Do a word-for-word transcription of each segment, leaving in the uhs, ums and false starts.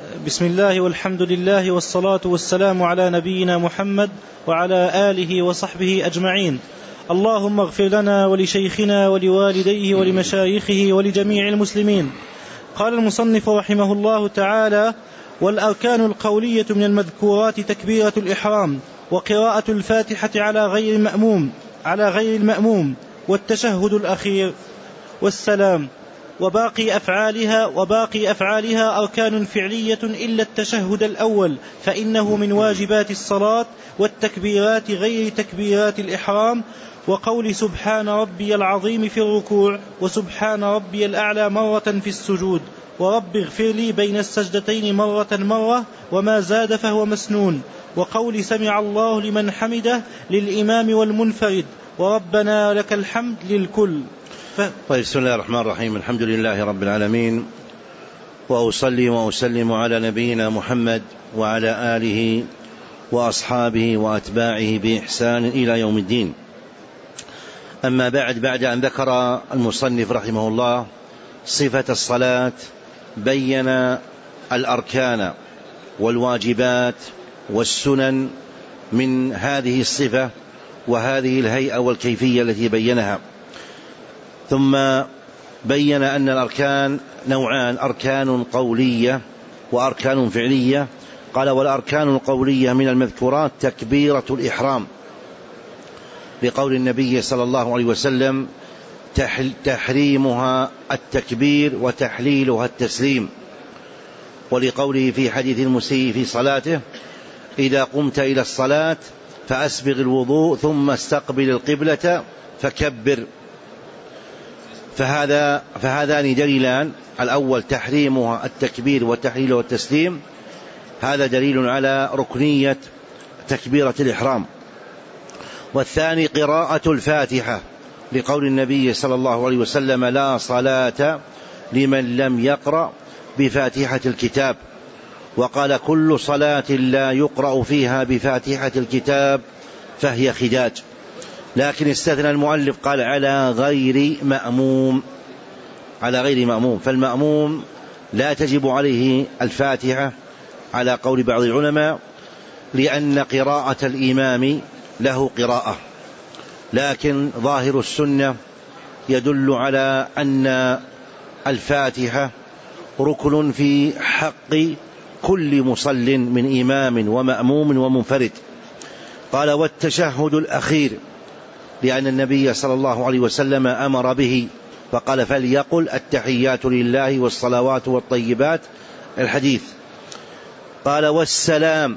بسم الله والحمد لله والصلاة والسلام على نبينا محمد وعلى آله وصحبه أجمعين. اللهم اغفر لنا ولشيخنا ولوالديه ولمشايخه ولجميع المسلمين. قال المصنف رحمه الله تعالى: والأركان القولية من المذكورات تكبيرة الإحرام وقراءة الفاتحة على غير المأموم على غير المأموم والتشهد الأخير والسلام، وباقي أفعالها وباقي أفعالها أركان فعلية إلا التشهد الأول فإنه من واجبات الصلاة، والتكبيرات غير تكبيرات الإحرام، وقول سبحان ربي العظيم في الركوع وسبحان ربي الأعلى مرة في السجود، ورب اغفر لي بين السجدتين مرة مرة وما زاد فهو مسنون، وقول سمع الله لمن حمده للإمام والمنفرد، وربنا لك الحمد للكل. ف... طيب، بسم الله الرحمن الرحيم. الحمد لله رب العالمين، وأصلي وأسلم على نبينا محمد وعلى آله وأصحابه وأتباعه بإحسان إلى يوم الدين. أما بعد، بعد أن ذكر المصنف رحمه الله صفة الصلاة بين الأركان والواجبات والسنن من هذه الصفة وهذه الهيئة والكيفية التي بينها، ثم بين أن الأركان نوعان: أركان قولية وأركان فعلية. قال: والأركان القولية من المذكورات تكبيرة الإحرام، لقول النبي صلى الله عليه وسلم: تحريمها التكبير وتحليلها التسليم، ولقوله في حديث المسيء في صلاته: إذا قمت إلى الصلاة فأسبغ الوضوء ثم استقبل القبلة فكبر. فهذا فهذان دليلان: الأول تحريمها التكبير وتحليلها والتسليم، هذا دليل على ركنية تكبيرة الإحرام. والثاني قراءة الفاتحة، لقول النبي صلى الله عليه وسلم: لا صلاة لمن لم يقرأ بفاتحة الكتاب. وقال: كل صلاة لا يقرأ فيها بفاتحة الكتاب فهي خداج. لكن استثنى المؤلف قال: على غير مأموم على غير مأموم فالمأموم لا تجب عليه الفاتحة على قول بعض العلماء، لأن قراءة الإمام له قراءة، لكن ظاهر السنة يدل على أن الفاتحة ركن في حق كل مصل من إمام ومأموم ومنفرد. قال: والتشهد الأخير، لأن النبي صلى الله عليه وسلم أمر به فقال: فليقل التحيات لله والصلوات والطيبات، الحديث. قال: والسلام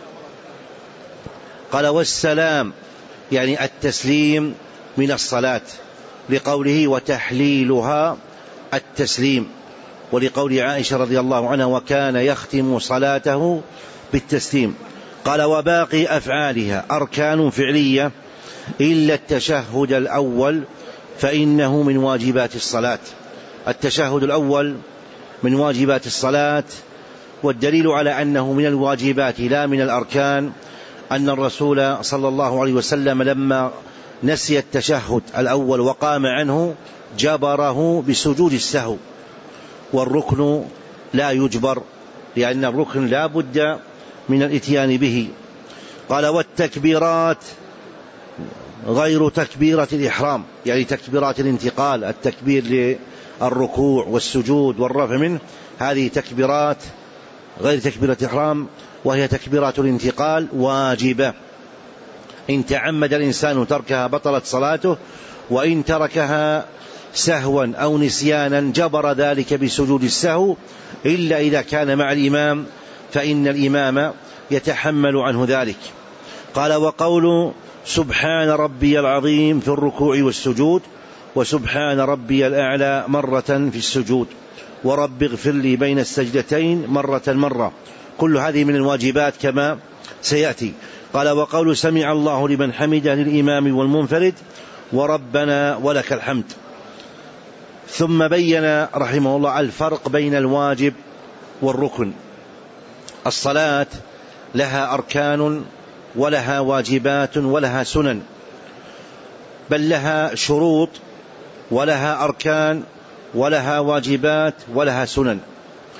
قال والسلام يعني التسليم من الصلاة، لقوله: وتحليلها التسليم، ولقول عائشة رضي الله عنها: وكان يختم صلاته بالتسليم. قال: وباقي أفعالها أركان فعلية إلا التشهد الأول فإنه من واجبات الصلاة. التشهد الأول من واجبات الصلاة، والدليل على أنه من الواجبات لا من الأركان أن الرسول صلى الله عليه وسلم لما نسي التشهد الأول وقام عنه جبره بسجود السهو، والركن لا يجبر، لأن الركن لا بد من الاتيان به. قال: والتكبيرات غير تكبيرة الإحرام، يعني تكبيرات الانتقال، التكبير للركوع والسجود والرفع منه، هذه تكبيرات غير تكبيرة الإحرام، وهي تكبيرات الانتقال واجبة. إن تعمد الإنسان تركها بطلت صلاته، وإن تركها سهوا أو نسيانا جبر ذلك بسجود السهو، إلا إذا كان مع الإمام فإن الإمام يتحمل عنه ذلك. قال: وقول سبحان ربي العظيم في الركوع والسجود، وسبحان ربي الأعلى مرة في السجود، ورب اغفر لي بين السجدتين مرة مرة، كل هذه من الواجبات كما سيأتي. قال: وقول سمع الله لمن حمده للإمام والمنفرد، وربنا ولك الحمد. ثم بين رحمه الله الفرق بين الواجب والركن. الصلاة لها أركان ولها واجبات ولها سنن، بل لها شروط ولها أركان ولها واجبات ولها سنن.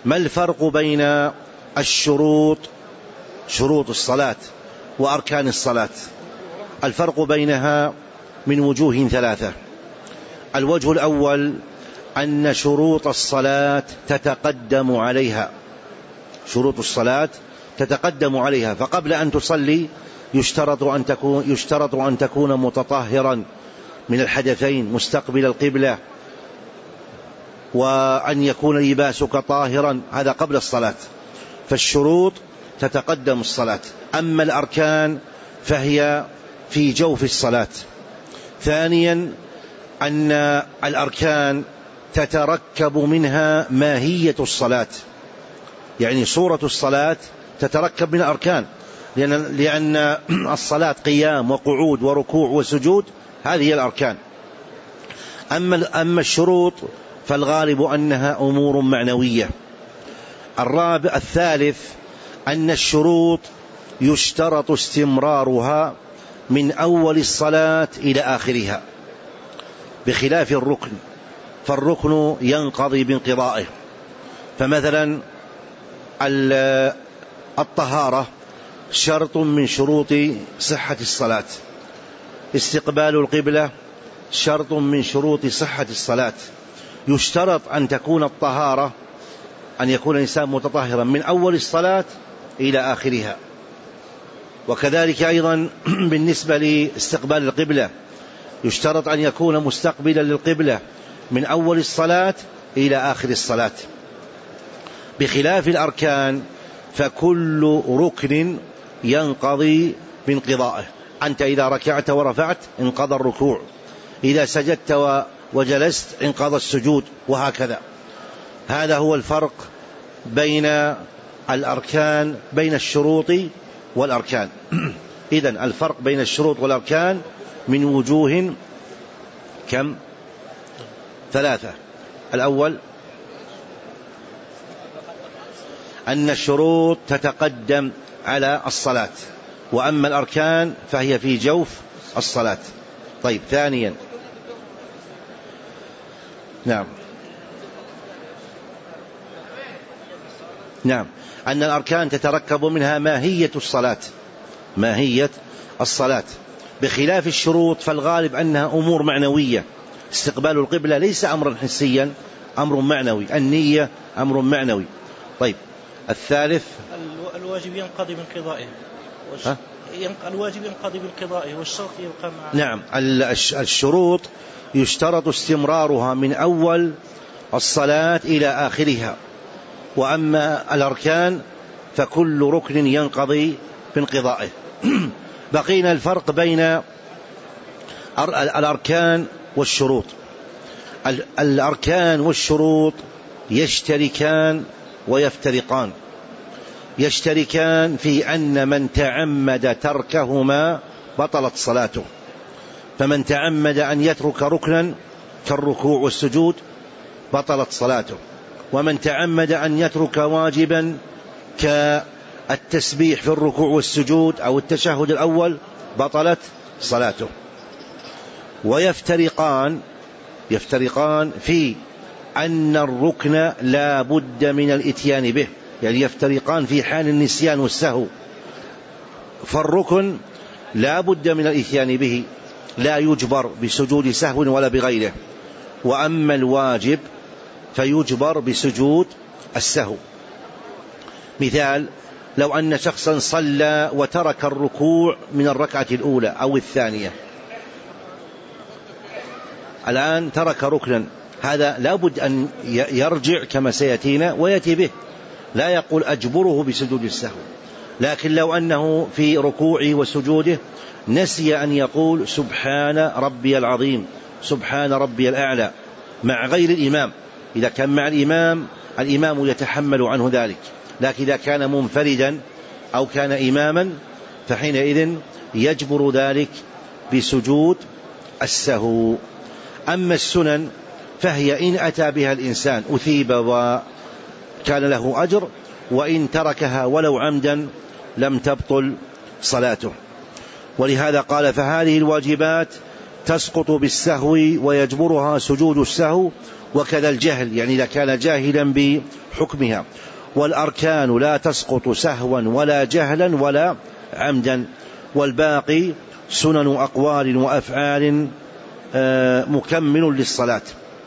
ما الفرق بين الشروط شروط الصلاة وأركان الصلاة؟ الفرق بينها من وجوه ثلاثة. الوجه الأول أن شروط الصلاة تتقدم عليها شروط الصلاة تتقدم عليها فقبل أن تصلي يشترط أن تكون, يشترط أن تكون متطهرا من الحدثين مستقبل القبلة، وأن يكون لباسك طاهرا، هذا قبل الصلاة. فالشروط تتقدم الصلاة. أما الأركان فهي في جوف الصلاة. ثانيا أن الأركان تتركب منها ماهية الصلاة، يعني صورة الصلاة تتركب من الأركان، لأن, لأن الصلاة قيام وقعود وركوع وسجود، هذه الأركان. أما, أما الشروط فالغالب أنها أمور معنوية. الرابع الثالث أن الشروط يشترط استمرارها من أول الصلاة إلى آخرها، بخلاف الركن، فالركن ينقضي بانقضائه. فمثلا الطهارة شرط من شروط صحة الصلاة، استقبال القبلة شرط من شروط صحة الصلاة. يشترط أن تكون الطهارة، أن يكون الإنسان متطهرا من أول الصلاة إلى آخرها. وكذلك أيضا بالنسبة لاستقبال القبلة يشترط أن يكون مستقبلا للقبلة من أول الصلاة إلى آخر الصلاة. بخلاف الأركان فكل ركن ينقضي بانقضائه. أنت إذا ركعت ورفعت انقضى الركوع، إذا سجدت وجلست انقضى السجود، وهكذا. هذا هو الفرق بين الأركان بين الشروط والأركان. إذن الفرق بين الشروط والأركان من وجوه كم؟ ثلاثة. الأول أن الشروط تتقدم على الصلاة، وأما الأركان فهي في جوف الصلاة. طيب، ثانيا نعم نعم أن الأركان تتركب منها ماهية الصلاة ماهية الصلاة بخلاف الشروط فالغالب أنها أمور معنوية. استقبال القبلة ليس أمرا حسيا، أمر معنوي. النية أمر معنوي. طيب، الثالث الواجب ينقضي بانقضائه والش... الواجب ينقضي بانقضائه والشرط يبقى مع. نعم، الشروط يشترط استمرارها من أول الصلاة إلى آخرها، وأما الأركان فكل ركن ينقضي بانقضائه. بقينا الفرق بين الأركان والشروط. الأركان والشروط يشتركان ويفترقان. يشتركان في أن من تعمد تركهما بطلت صلاته، فمن تعمد أن يترك ركنا كالركوع والسجود بطلت صلاته، ومن تعمد أن يترك واجبا كالتسبيح في الركوع والسجود أو التشهد الأول بطلت صلاته. ويفترقان يفترقان في أن الركن لا بد من الإتيان به، يعني يفترقان في حال النسيان والسهو، فالركن لا بد من الإتيان به، لا يجبر بسجود سهو ولا بغيره. وأما الواجب فيجبر بسجود السهو. مثال: لو أن شخصا صلى وترك الركوع من الركعة الأولى أو الثانية، الآن ترك ركنا، هذا لا بد أن يرجع كما سيأتينا ويأتي به، لا يقول أجبره بسجود السهو. لكن لو أنه في ركوعه وسجوده نسي أن يقول سبحان ربي العظيم، سبحان ربي الأعلى مع غير الإمام، إذا كان مع الإمام الإمام يتحمل عنه ذلك، لكن إذا كان منفردا أو كان إماما فحينئذ يجبر ذلك بسجود السهو. أما السنن فهي إن أتى بها الإنسان أثيب وكان له أجر، وإن تركها ولو عمدا لم تبطل صلاته. ولهذا قال: فهذه الواجبات تسقط بالسهو ويجبرها سجود السهو، وكذا الجهل، يعني إذا كان جاهلا بحكمها. والأركان لا تسقط سهوا ولا جهلا ولا عمدا، والباقي سنن أقوال وأفعال مكمل للصلاة.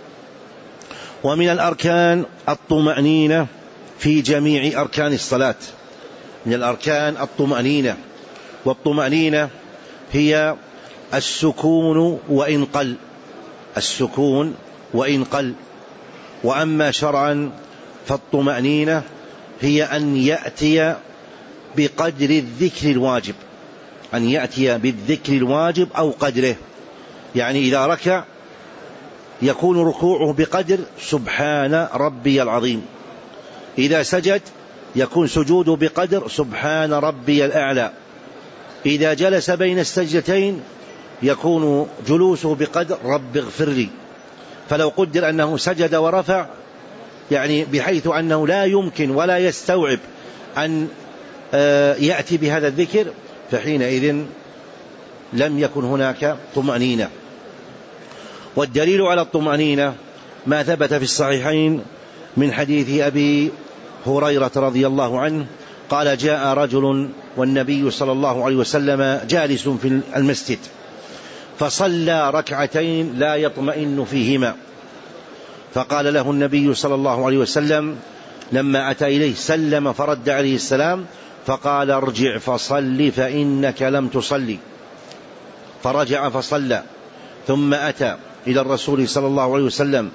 ومن الأركان الطمأنينة في جميع أركان الصلاة. من الأركان الطمأنينة، والطمأنينة هي السكون وإن قل، السكون وإن قل. وأما شرعا فالطمأنينة هي أن يأتي بقدر الذكر الواجب، أن يأتي بالذكر الواجب أو قدره. يعني إذا ركع يكون ركوعه بقدر سبحان ربي العظيم، إذا سجد يكون سجوده بقدر سبحان ربي الأعلى، إذا جلس بين السجدتين يكون جلوسه بقدر رب اغفر لي. فلو قدر أنه سجد ورفع، يعني بحيث أنه لا يمكن ولا يستوعب أن يأتي بهذا الذكر، فحينئذ لم يكن هناك طمأنينة. والدليل على الطمأنينة ما ثبت في الصحيحين من حديث أبي هريرة رضي الله عنه قال: جاء رجل والنبي صلى الله عليه وسلم جالس في المسجد فصلى ركعتين لا يطمئن فيهما، فقال له النبي صلى الله عليه وسلم لما أتى إليه سلم فرد عليه السلام فقال: ارجع فصل فإنك لم تصلي. فرجع فصلى، ثم أتى إلى الرسول صلى الله عليه وسلم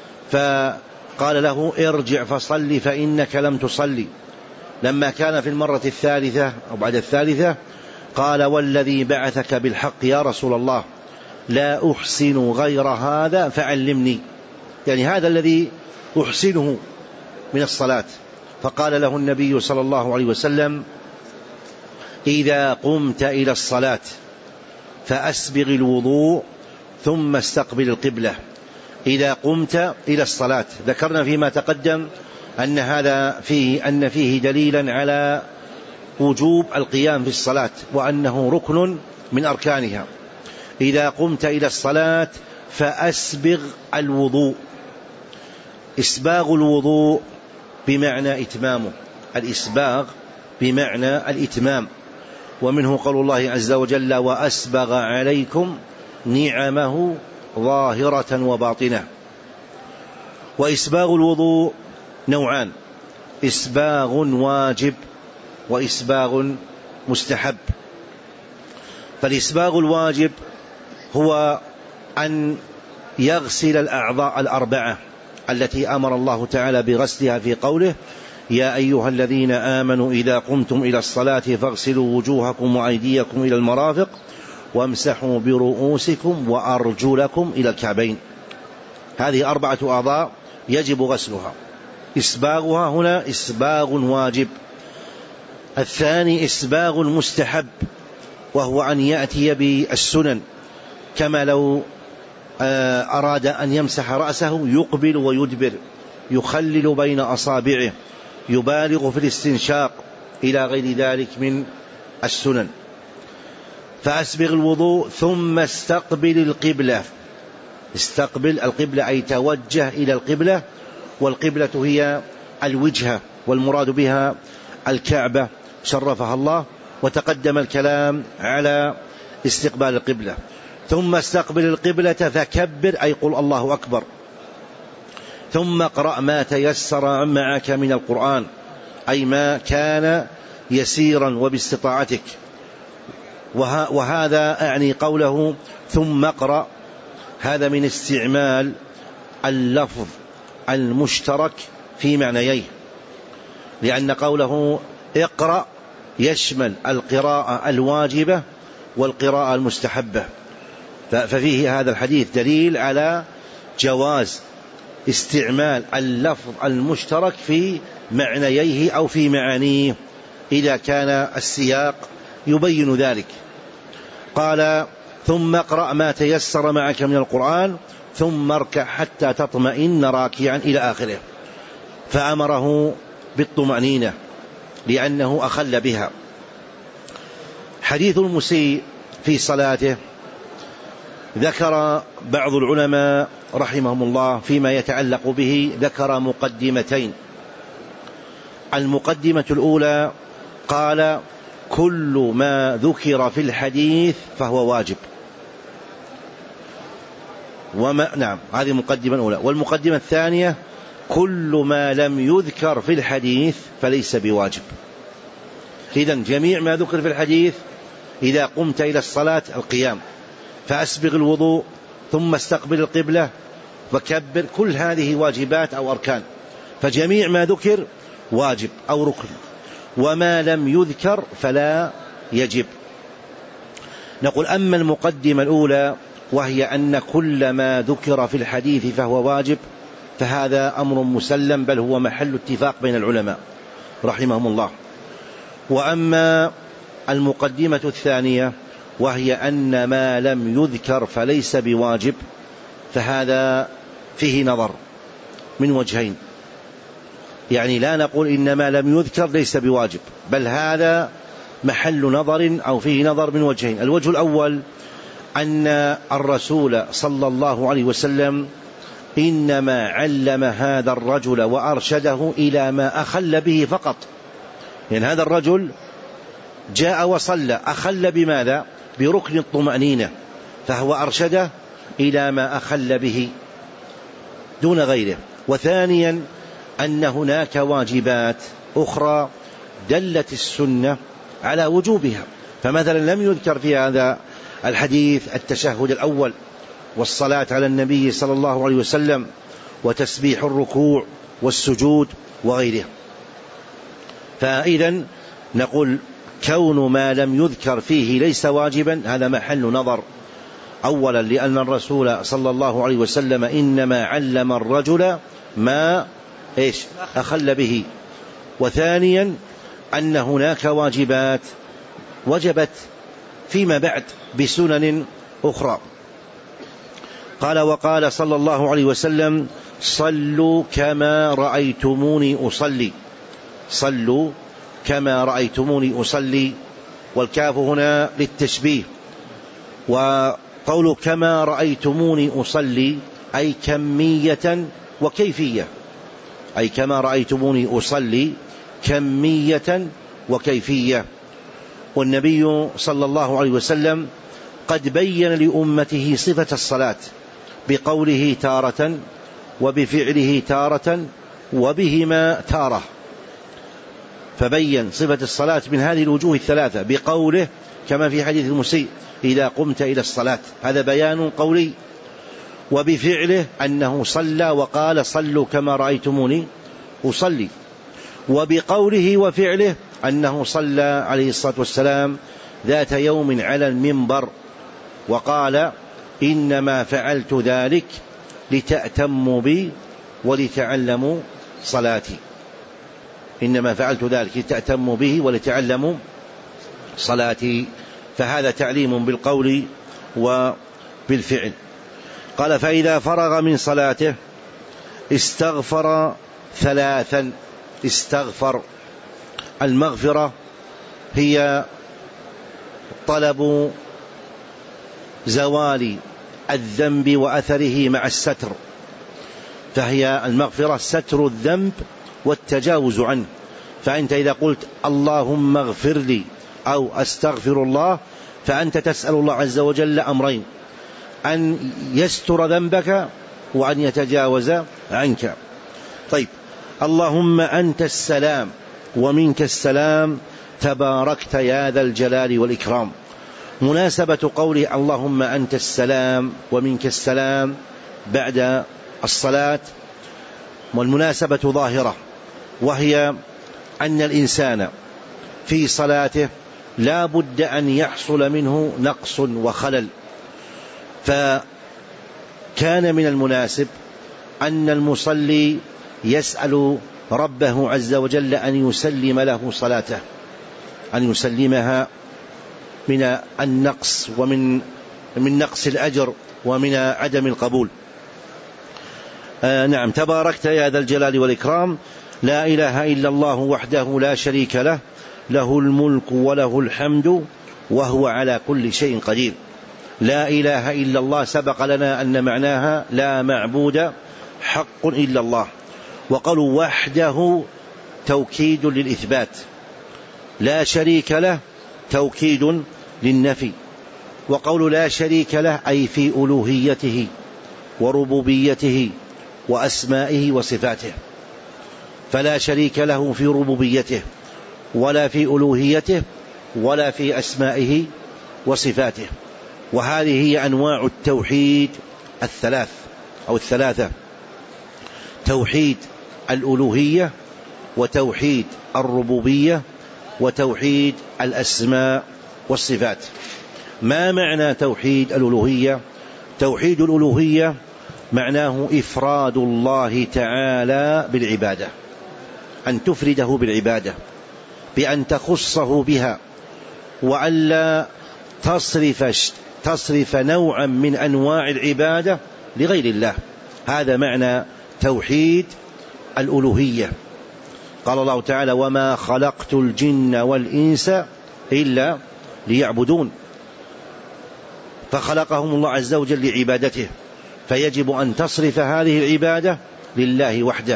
فقال له: ارجع فصل فإنك لم تصلي. لما كان في المرة الثالثة أو بعد الثالثة قال: والذي بعثك بالحق يا رسول الله لا أحسن غير هذا فعلمني، يعني هذا الذي أحسنه من الصلاة. فقال له النبي صلى الله عليه وسلم: إذا قمت إلى الصلاة فأسبغ الوضوء ثم استقبل القبلة. إذا قمت إلى الصلاة، ذكرنا فيما تقدم أن هذا فيه أن فيه دليلا على وجوب القيام في الصلاة وأنه ركن من أركانها. إذا قمت إلى الصلاة فأسبغ الوضوء. إسباغ الوضوء بمعنى إتمامه، الإسباغ بمعنى الإتمام، ومنه قول الله عز وجل: وأسبغ عليكم نعمه ظاهرة وباطنة. وإسباغ الوضوء نوعان: إسباغ واجب وإسباغ مستحب. فالإسباغ الواجب هو أن يغسل الأعضاء الأربعة التي أمر الله تعالى بغسلها في قوله: يا أيها الذين آمنوا إذا قمتم إلى الصلاة فاغسلوا وجوهكم وأيديكم إلى المرافق وامسحوا برؤوسكم وأرجلكم إلى الكعبين. هذه أربعة أعضاء يجب غسلها. إسباغها هنا إسباغ واجب. الثاني إسباغ مستحب، وهو أن يأتي بالسنن، كما لو أراد أن يمسح رأسه يقبل ويدبر، يخلل بين أصابعه، يبالغ في الاستنشاق، إلى غير ذلك من السنن. فأسبغ الوضوء ثم استقبل القبلة. استقبل القبلة أي توجه إلى القبلة، والقبلة هي الوجهة، والمراد بها الكعبة شرفها الله، وتقدم الكلام على استقبال القبلة. ثم استقبل القبلة فكبر أي قل الله أكبر، ثم اقرأ ما تيسر معك من القرآن، أي ما كان يسيرا وباستطاعتك. وهذا أعني قوله ثم اقرأ، هذا من استعمال اللفظ المشترك في معنييه، لأن قوله اقرأ يشمل القراءة الواجبة والقراءة المستحبة. ففيه هذا الحديث دليل على جواز استعمال اللفظ المشترك في معنييه أو في معانيه إذا كان السياق يبين ذلك. قال ثم اقرأ ما تيسر معك من القرآن ثم اركع حتى تطمئن راكعا إلى آخره. فأمره بالطمأنينة لأنه أخل بها. حديث المسيء في صلاته ذكر بعض العلماء رحمهم الله فيما يتعلق به، ذكر مقدمتين. المقدمة الأولى قال كل ما ذكر في الحديث فهو واجب، وما نعم هذه المقدمة الأولى. والمقدمة الثانية كل ما لم يذكر في الحديث فليس بواجب. إذن جميع ما ذكر في الحديث إذا قمت إلى الصلاة القيام، فأسبغ الوضوء ثم استقبل القبلة وكبر، كل هذه واجبات أو أركان، فجميع ما ذكر واجب أو ركن، وما لم يذكر فلا يجب. نقول أما المقدمة الأولى وهي أن كل ما ذكر في الحديث فهو واجب، فهذا أمر مسلم، بل هو محل اتفاق بين العلماء رحمهم الله. وأما المقدمة الثانية وهي أن ما لم يذكر فليس بواجب، فهذا فيه نظر من وجهين، يعني لا نقول إن ما لم يذكر ليس بواجب، بل هذا محل نظر أو فيه نظر من وجهين. الوجه الأول أن الرسول صلى الله عليه وسلم إنما علم هذا الرجل وأرشده إلى ما أخل به فقط، يعني هذا الرجل جاء وصلى، أخل بماذا؟ بركن الطمأنينة، فهو أرشده إلى ما أخل به دون غيره. وثانيا أن هناك واجبات أخرى دلت السنة على وجوبها، فمثلا لم يذكر في هذا الحديث التشهد الأول والصلاة على النبي صلى الله عليه وسلم وتسبيح الركوع والسجود وغيره. فإذا نقول كون ما لم يذكر فيه ليس واجبا هذا محل نظر، أولا لأن الرسول صلى الله عليه وسلم إنما علم الرجل ما إيش أخل به، وثانيا أن هناك واجبات وجبت فيما بعد بسنن أخرى. قال وقال صلى الله عليه وسلم صلوا كما رأيتموني أصلي، صلوا كما رأيتموني أصلي، والكاف هنا للتشبيه. وقول كما رأيتموني أصلي أي كمية وكيفية، أي كما رأيتموني أصلي كمية وكيفية. والنبي صلى الله عليه وسلم قد بين لأمته صفة الصلاة بقوله تارة وبفعله تارة وبهما تارة، فبين صفة الصلاة من هذه الوجوه الثلاثة بقوله كما في حديث المسيء إذا قمت إلى الصلاة، هذا بيان قولي، وبفعله أنه صلى وقال صلوا كما رأيتموني أصلي، وبقوله وفعله أنه صلى عليه الصلاة والسلام ذات يوم على المنبر وقال إنما فعلت ذلك لتأتموا بي ولتعلموا صلاتي، إنما فعلت ذلك لتأتموا به ولتعلموا صلاتي، فهذا تعليم بالقول وبالفعل. قال فإذا فرغ من صلاته استغفر ثلاثا. استغفر، المغفرة هي طلب زوال الذنب وأثره مع الستر، فهي المغفرة ستر الذنب والتجاوز عنه. فأنت إذا قلت اللهم اغفر لي أو أستغفر الله فأنت تسأل الله عز وجل أمرين، أن يستر ذنبك وأن يتجاوز عنك. طيب، اللهم أنت السلام ومنك السلام تباركت يا ذا الجلال والإكرام. مناسبة قوله اللهم أنت السلام ومنك السلام بعد الصلاة والمناسبة ظاهرة، وهي أن الإنسان في صلاته لا بد أن يحصل منه نقص وخلل، فكان من المناسب أن المصلي يسأل ربه عز وجل أن يسلم له صلاته، أن يسلمها من النقص ومن من نقص الأجر ومن عدم القبول. آه نعم، تباركت يا ذا الجلال والإكرام، لا إله إلا الله وحده لا شريك له، له الملك وله الحمد وهو على كل شيء قدير. لا إله إلا الله سبق لنا أن معناها لا معبود حق إلا الله. وقالوا وحده توكيد للإثبات، لا شريك له توكيد للنفي. وقول لا شريك له أي في ألوهيته وربوبيته وأسمائه وصفاته، فلا شريك له في ربوبيته ولا في ألوهيته ولا في أسمائه وصفاته. وهذه هي أنواع التوحيد الثلاث أو الثلاثة: توحيد الألوهية، وتوحيد الربوبية، وتوحيد الأسماء والصفات. ما معنى توحيد الألوهية؟ توحيد الألوهية معناه إفراد الله تعالى بالعبادة، أن تفرده بالعبادة، بأن تخصه بها، وألا تصرف, تصرف نوعا من أنواع العبادة لغير الله. هذا معنى توحيد الألوهية. قال الله تعالى: وما خلقت الجن والإنس إلا ليعبدون. فخلقهم الله عز وجل لعبادته، فيجب أن تصرف هذه العبادة لله وحده.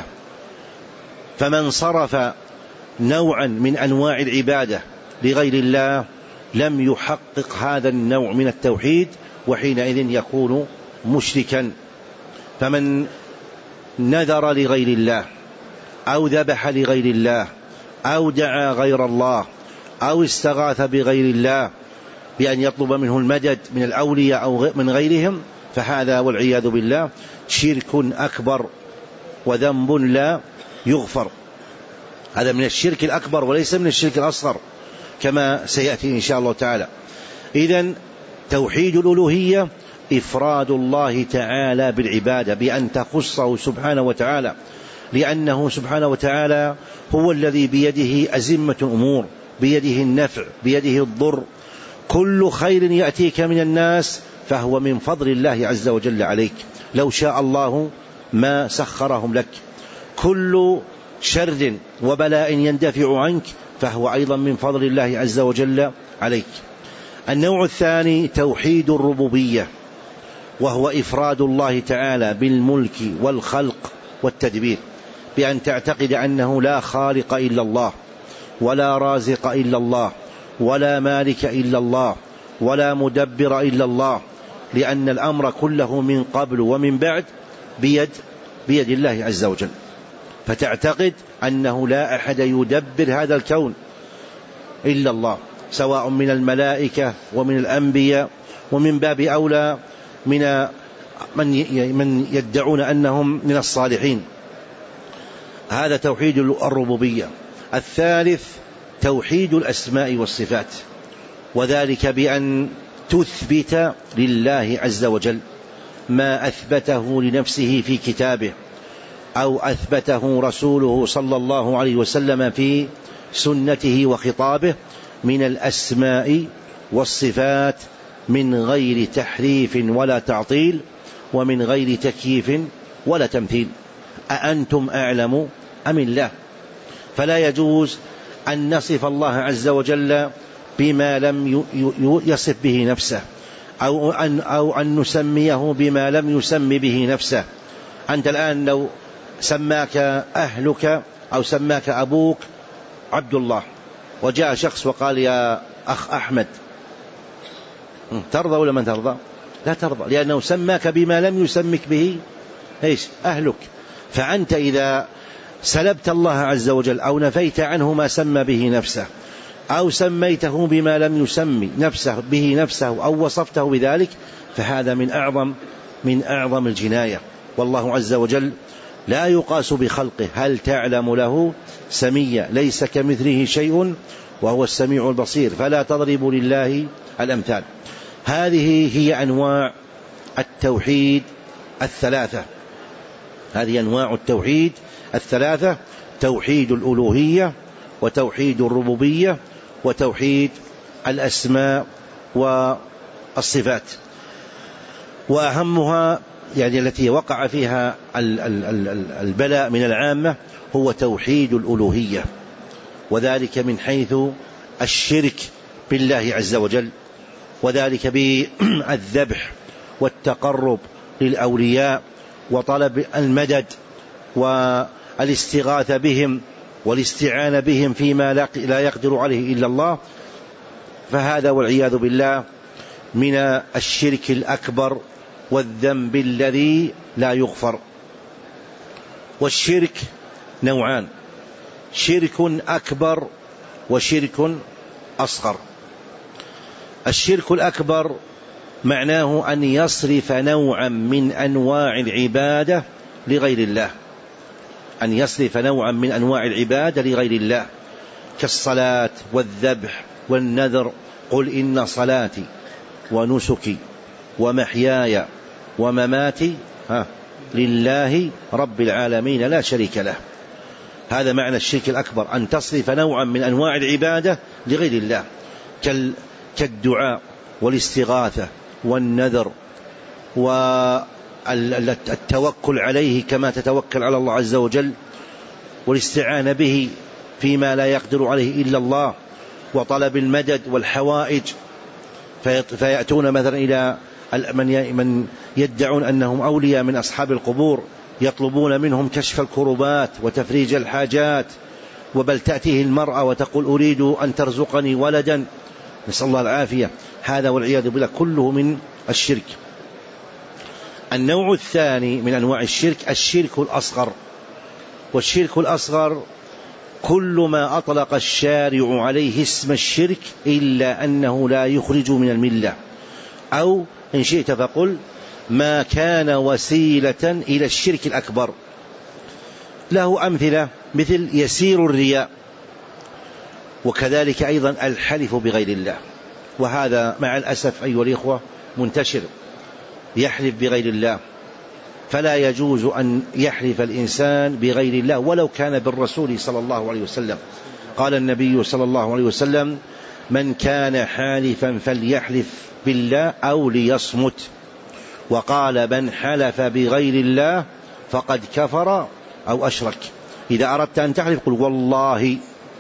فمن صرف نوعا من أنواع العبادة لغير الله لم يحقق هذا النوع من التوحيد، وحينئذ يكون مشركا. فمن نذر لغير الله أو ذبح لغير الله أو دعا غير الله أو استغاث بغير الله بأن يطلب منه المدد من الأولياء أو من غيرهم، فهذا والعياذ بالله شرك أكبر وذنب لا يغفر. هذا من الشرك الأكبر وليس من الشرك الأصغر كما سيأتي إن شاء الله تعالى. إذن توحيد الألوهية إفراد الله تعالى بالعبادة، بأن تخصه سبحانه وتعالى، لأنه سبحانه وتعالى هو الذي بيده أزمة الأمور، بيده النفع، بيده الضر. كل خير يأتيك من الناس فهو من فضل الله عز وجل عليك، لو شاء الله ما سخرهم لك. كل شر وبلاء يندفع عنك فهو أيضا من فضل الله عز وجل عليك. النوع الثاني توحيد الربوبية، وهو إفراد الله تعالى بالملك والخلق والتدبير، بأن تعتقد أنه لا خالق إلا الله، ولا رازق إلا الله، ولا مالك إلا الله، ولا مدبر إلا الله، لأن الأمر كله من قبل ومن بعد بيد بيد الله عز وجل. فتعتقد أنه لا أحد يدبر هذا الكون إلا الله، سواء من الملائكة ومن الأنبياء، ومن باب أولى من من يدعون أنهم من الصالحين. هذا توحيد الربوبية. الثالث توحيد الأسماء والصفات، وذلك بأن تثبت لله عز وجل ما أثبته لنفسه في كتابه، أو أثبته رسوله صلى الله عليه وسلم في سنته وخطابه من الأسماء والصفات، من غير تحريف ولا تعطيل، ومن غير تكييف ولا تمثيل. أأنتم أعلم أم الله؟ فلا يجوز أن نصف الله عز وجل بما لم يصف به نفسه، أو أن, أو أن نسميه بما لم يسم به نفسه. أنت الآن لو سماك أهلك أو سماك أبوك عبد الله، وجاء شخص وقال يا أخ أحمد، ترضى ولا من ترضى؟ لا ترضى، لأنه سماك بما لم يسمك به إيش أهلك. فأنت إذا سلبت الله عز وجل أو نفيت عنه ما سمى به نفسه، أو سميته بما لم يسمي نفسه به نفسه أو وصفته بذلك، فهذا من أعظم من أعظم الجناية. والله عز وجل لا يقاس بخلقه، هل تعلم له سميا، ليس كمثله شيء وهو السميع البصير، فلا تضربوا لله الأمثال. هذه هي أنواع التوحيد الثلاثة، هذه أنواع التوحيد الثلاثة: توحيد الألوهية، وتوحيد الربوبية، وتوحيد الأسماء والصفات. وأهمها يعني التي وقع فيها البلاء من العامة هو توحيد الألوهية، وذلك من حيث الشرك بالله عز وجل، وذلك بالذبح والتقرب للأولياء وطلب المدد والاستغاثة بهم والاستعانة بهم فيما لا يقدر عليه إلا الله، فهذا والعياذ بالله من الشرك الأكبر والذنب الذي لا يغفر. والشرك نوعان: شرك أكبر وشرك أصغر. الشرك الأكبر معناه أن يصرف نوعا من أنواع العبادة لغير الله، أن يصرف نوعا من أنواع العبادة لغير الله، كالصلاة والذبح والنذر. قل إن صلاتي ونسكي ومحياي ومماتي ها لله رب العالمين لا شريك له. هذا معنى الشرك الأكبر، أن تصرف نوعا من أنواع العبادة لغير الله، كالدعاء والاستغاثة والنذر والتوكل عليه كما تتوكل على الله عز وجل، والاستعانة به فيما لا يقدر عليه إلا الله، وطلب المدد والحوائج. فيأتون مثلا إلى من يدعون أنهم أولياء من أصحاب القبور، يطلبون منهم كشف الكربات وتفريج الحاجات، وبل تأتيه المرأة وتقول أريد أن ترزقني ولدا، نسأل الله العافية. هذا والعياذ بالله كله من الشرك. النوع الثاني من أنواع الشرك الشرك الأصغر. والشرك الأصغر كل ما أطلق الشارع عليه اسم الشرك إلا أنه لا يخرج من الملة، أو إن شئت فقل ما كان وسيلة إلى الشرك الأكبر. له أمثلة مثل يسير الرياء، وكذلك أيضا الحلف بغير الله، وهذا مع الأسف أيها الإخوة منتشر، يحلف بغير الله. فلا يجوز أن يحلف الإنسان بغير الله ولو كان بالرسول صلى الله عليه وسلم. قال النبي صلى الله عليه وسلم: من كان حالفا فليحلف بالله أو ليصمت. وقال: من حلف بغير الله فقد كفر أو أشرك. إذا أردت أن تحلف قل والله.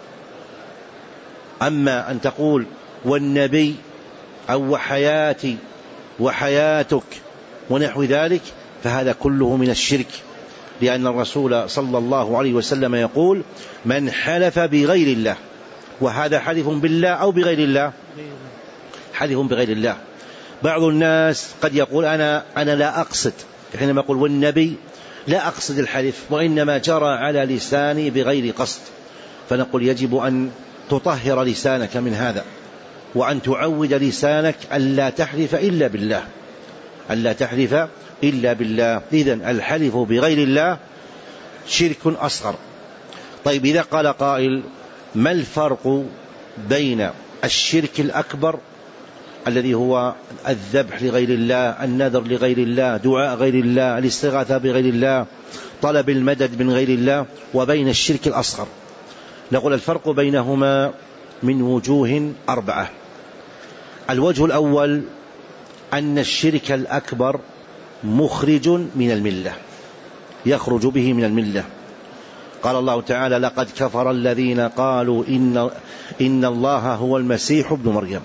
أما أن تقول والنبي أو وحياتي وحياتك ونحو ذلك فهذا كله من الشرك، لأن الرسول صلى الله عليه وسلم يقول: من حلف بغير الله. وهذا حلف بالله أو بغير الله؟ حلف بغير الله. بعض الناس قد يقول أنا, أنا لا أقصد، حينما يقول والنبي لا أقصد الحلف، وإنما جرى على لساني بغير قصد. فنقول يجب أن تطهر لسانك من هذا، وأن تعود لسانك ألا تحلف إلا بالله، ألا تحلف إلا بالله. إذن الحلف بغير الله شرك أصغر. طيب، إذا قال قائل: ما الفرق بين الشرك الأكبر الذي هو الذبح لغير الله، النذر لغير الله، دعاء غير الله، الاستغاثة بغير الله، طلب المدد من غير الله، وبين الشرك الأصغر؟ نقول الفرق بينهما من وجوه أربعة. الوجه الأول أن الشرك الأكبر مخرج من الملة، يخرج به من الملة. قال الله تعالى: لقد كفر الذين قالوا إن, إن الله هو المسيح ابن مريم.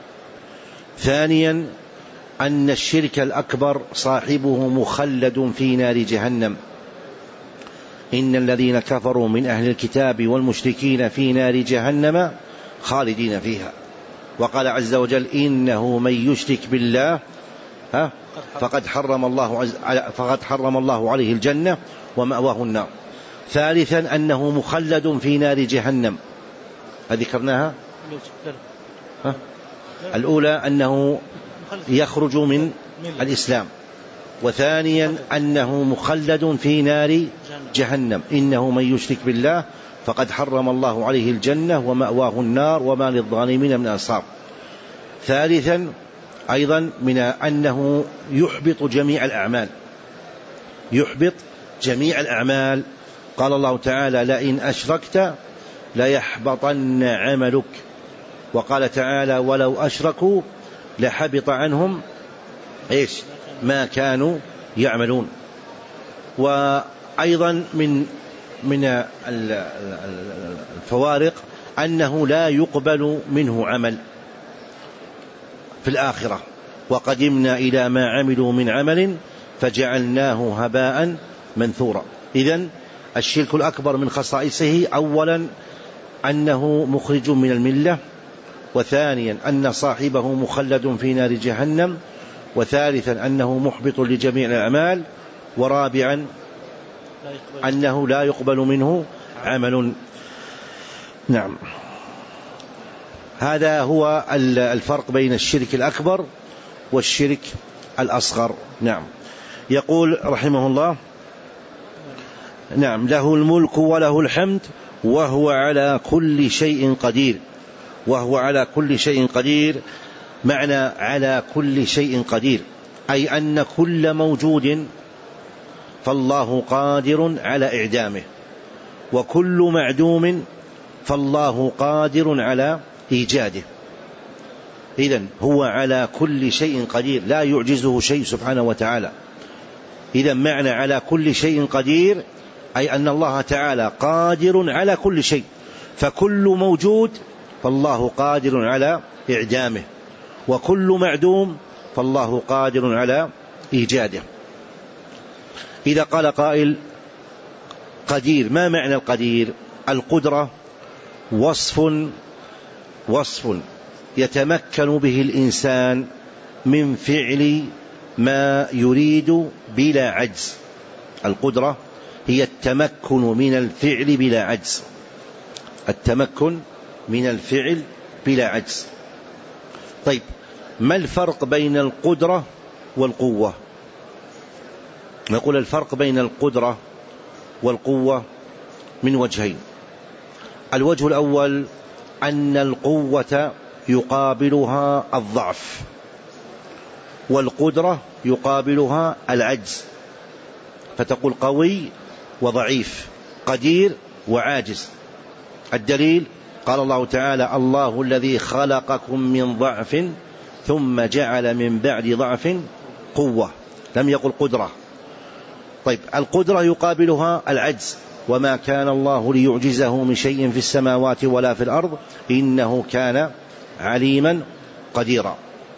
ثانيا أن الشرك الأكبر صاحبه مخلد في نار جهنم. إن الذين كفروا من أهل الكتاب والمشركين في نار جهنم خالدين فيها. وقال عز وجل: إنه من يشرك بالله ها فقد حرم الله عز فقد حرم الله عليه الجنة ومأواه النار. ثالثا أنه مخلد في نار جهنم، ذكرناها. ها؟ الأولى أنه يخرج من الإسلام، وثانيا أنه مخلد في نار جهنم. إنه من يشرك بالله فقد حرم الله عليه الجنة ومأواه النار وما للظالمين من أنصار. ثالثا أيضا من أنه يحبط جميع الأعمال، يحبط جميع الأعمال. قال الله تعالى: لئن أشركت ليحبطن عملك. وقال تعالى: ولو أشركوا لحبط عنهم إيش ما كانوا يعملون. وأيضا من من الفوارق أنه لا يقبل منه عمل، في الآخرة، وقدمنا إلى ما عملوا من عمل فجعلناه هباء منثورا. إذن الشرك الأكبر من خصائصه أولا أنه مخرج من الملة، وثانيا أن صاحبه مخلد في نار جهنم، وثالثا أنه محبط لجميع الأعمال، ورابعا أنه لا يقبل منه عمل. نعم، هذا هو الفرق بين الشرك الأكبر والشرك الأصغر. نعم. يقول رحمه الله: نعم، له الملك وله الحمد وهو على كل شيء قدير. وهو على كل شيء قدير، معنى على كل شيء قدير أي أن كل موجود فالله قادر على إعدامه، وكل معدوم فالله قادر على إيجاده. إذن هو على كل شيء قدير، لا يعجزه شيء سبحانه وتعالى. إذن معنى على كل شيء قدير أي أن الله تعالى قادر على كل شيء، فكل موجود فالله قادر على إعدامه، وكل معدوم فالله قادر على إيجاده. إذا قال قائل: قدير، ما معنى القدير؟ القدرة وصف وصف يتمكن به الإنسان من فعل ما يريد بلا عجز. القدرة هي التمكن من الفعل بلا عجز، التمكن من الفعل بلا عجز. طيب، ما الفرق بين القدرة والقوة؟ نقول الفرق بين القدرة والقوة من وجهين. الوجه الأول أن القوة يقابلها الضعف، والقدرة يقابلها العجز، فتقول قوي وضعيف، قدير وعاجز. الدليل قال الله تعالى: الله الذي خلقكم من ضعف ثم جعل من بعد ضعف قوة، لم يقل قدرة. طيب، القدرة يقابلها العجز، وما كان الله ليعجزه من شيء في السماوات ولا في الأرض إنه كان عليما قديرا.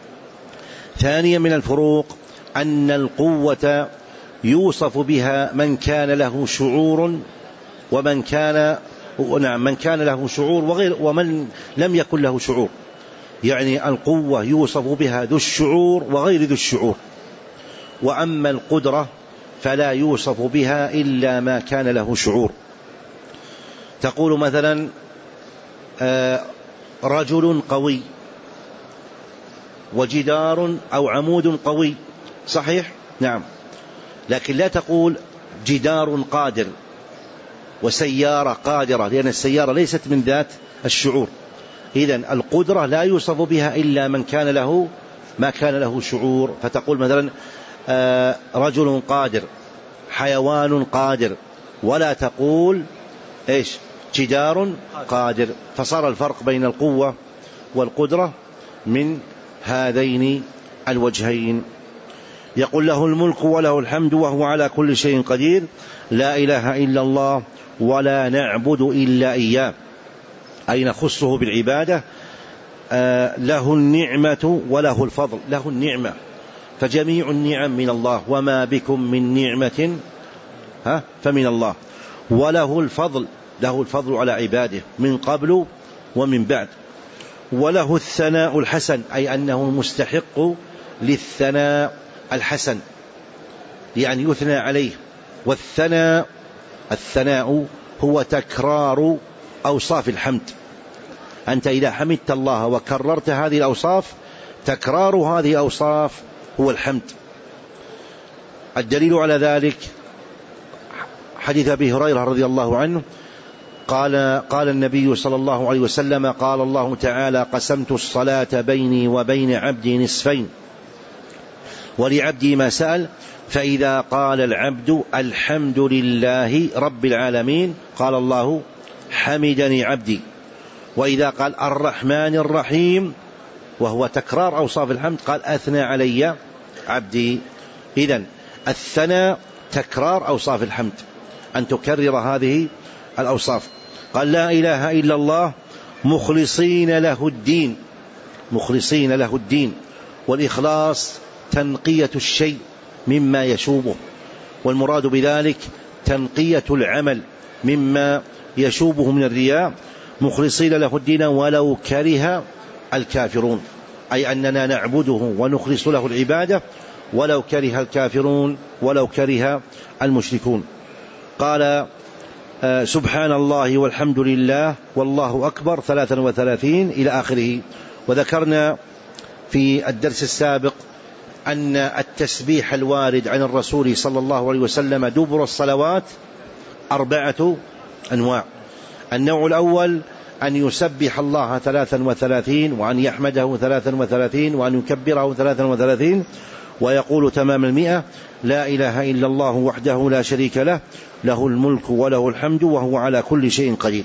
ثانيا من الفروق أن القوة يوصف بها من كان له شعور ومن كان نعم من كان له شعور وغير ومن لم يكن له شعور. يعني القوة يوصف بها ذو الشعور وغير ذو الشعور، وأما القدرة فلا يوصف بها إلا ما كان له شعور. تقول مثلا: رجل قوي وجدار أو عمود قوي، صحيح؟ نعم، لكن لا تقول جدار قادر وسيارة قادرة، لأن السيارة ليست من ذات الشعور. إذن القدرة لا يوصف بها إلا من كان له ما كان له شعور. فتقول مثلا رجل قادر، حيوان قادر، ولا تقول إيش جدار قادر. فصار الفرق بين القوة والقدرة من هذين الوجهين. يقول: له الملك وله الحمد وهو على كل شيء قدير، لا إله إلا الله ولا نعبد إلا إياه، أي نخصه بالعبادة. آه له النعمة وله الفضل. له النعمة، فجميع النعم من الله، وما بكم من نعمة ها فمن الله. وله الفضل، له الفضل على عباده من قبل ومن بعد. وله الثناء الحسن، أي أنه المستحق للثناء الحسن، يعني يثنى عليه. والثناء الثناء هو تكرار أوصاف الحمد. أنت إذا حمدت الله وكررت هذه الأوصاف، تكرار هذه الأوصاف هو الحمد. الدليل على ذلك حديث أبي هريرة رضي الله عنه قال قال النبي صلى الله عليه وسلم: قال الله تعالى: قسمت الصلاة بيني وبين عبدي نصفين، ولعبدي ما سأل، فإذا قال العبد الحمد لله رب العالمين قال الله: حمدني عبدي. وإذا قال الرحمن الرحيم، وهو تكرار أوصاف الحمد، قال: أثنى علي عبدي. إذن الثناء تكرار أوصاف الحمد، أن تكرر هذه الأوصاف. قال: لا إله إلا الله مخلصين له الدين، مخلصين له الدين، والإخلاص تنقية الشيء مما يشوبه، والمراد بذلك تنقية العمل مما يشوبه من الرياء مخلصين له الدين ولو كره الكافرون، أي أننا نعبده ونخلص له العبادة ولو كره الكافرون ولو كره المشركون. قال سبحان الله والحمد لله والله أكبر ثلاثا وثلاثين إلى آخره. وذكرنا في الدرس السابق أن التسبيح الوارد عن الرسول صلى الله عليه وسلم دبر الصلوات أربعة أنواع. النوع الأول أن يسبح الله ثلاثا وثلاثين، وأن يحمده ثلاثا وثلاثين، وأن يكبره ثلاثا وثلاثين، ويقول تمام المئة لا إله إلا الله وحده لا شريك له له الملك وله الحمد وهو على كل شيء قدير.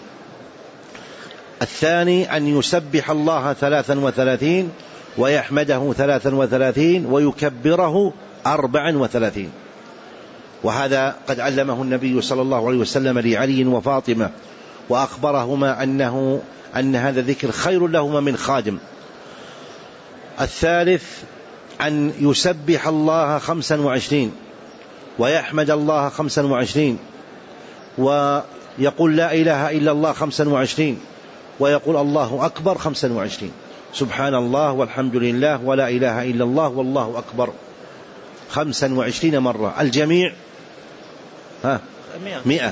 الثاني أن يسبح الله ثلاثا وثلاثين ويحمده ثلاثا وثلاثين ويكبره أربعا وثلاثين، وهذا قد علمه النبي صلى الله عليه وسلم لعلي وفاطمة، وأخبرهما أنه أن هذا الذكر خير لهما من خادم. الثالث أن يسبح الله خمسا وعشرين ويحمد الله خمسا وعشرين ويقول لا إله إلا الله خمسا وعشرين ويقول الله أكبر خمسا وعشرين، سبحان الله والحمد لله ولا إله إلا الله والله أكبر خمسا وعشرين مرة، الجميع ها مئة.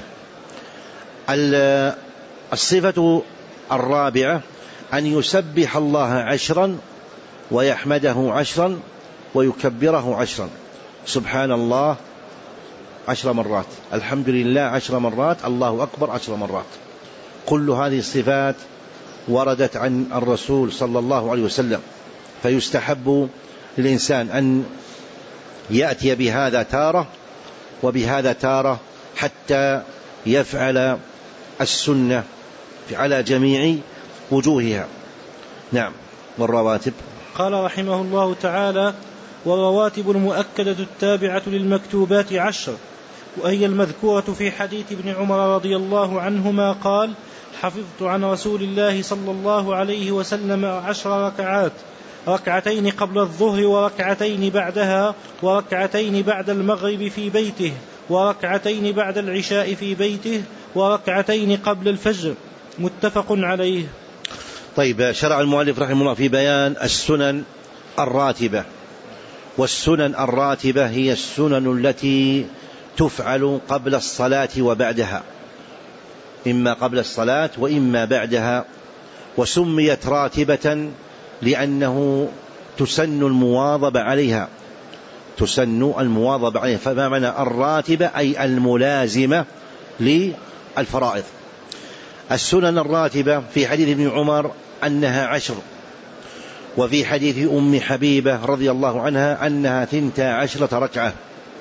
الصفة الرابعة أن يسبح الله عشرا ويحمده عشرا ويكبره عشرا، سبحان الله عشر مرات، الحمد لله عشر مرات، الله أكبر عشر مرات. كل هذه الصفات وردت عن الرسول صلى الله عليه وسلم، فيستحب للإنسان أن يأتي بهذا تارة وبهذا تارة حتى يفعل السنة على جميع وجوهها. نعم. والرواتب قال رحمه الله تعالى: والرواتب المؤكدة التابعة للمكتوبات عشر، وهي المذكورة في حديث ابن عمر رضي الله عنهما قال: حفظت عن رسول الله صلى الله عليه وسلم عشر ركعات، ركعتين قبل الظهر وركعتين بعدها وركعتين بعد المغرب في بيته وركعتين بعد العشاء في بيته وركعتين قبل الفجر، متفق عليه. طيب، شرع المؤلف رحمه الله في بيان السنن الراتبة. والسنن الراتبة هي السنن التي تفعل قبل الصلاة وبعدها، إما قبل الصلاة وإما بعدها، وسميت راتبة لأنه تسن المواظبة عليها، تسن المواظبة عليها. فما معنى الراتبة؟ أي الملازمة للفرائض. السنن الراتبة في حديث ابن عمر أنها عشر، وفي حديث أم حبيبة رضي الله عنها أنها ثنتا عشرة ركعة،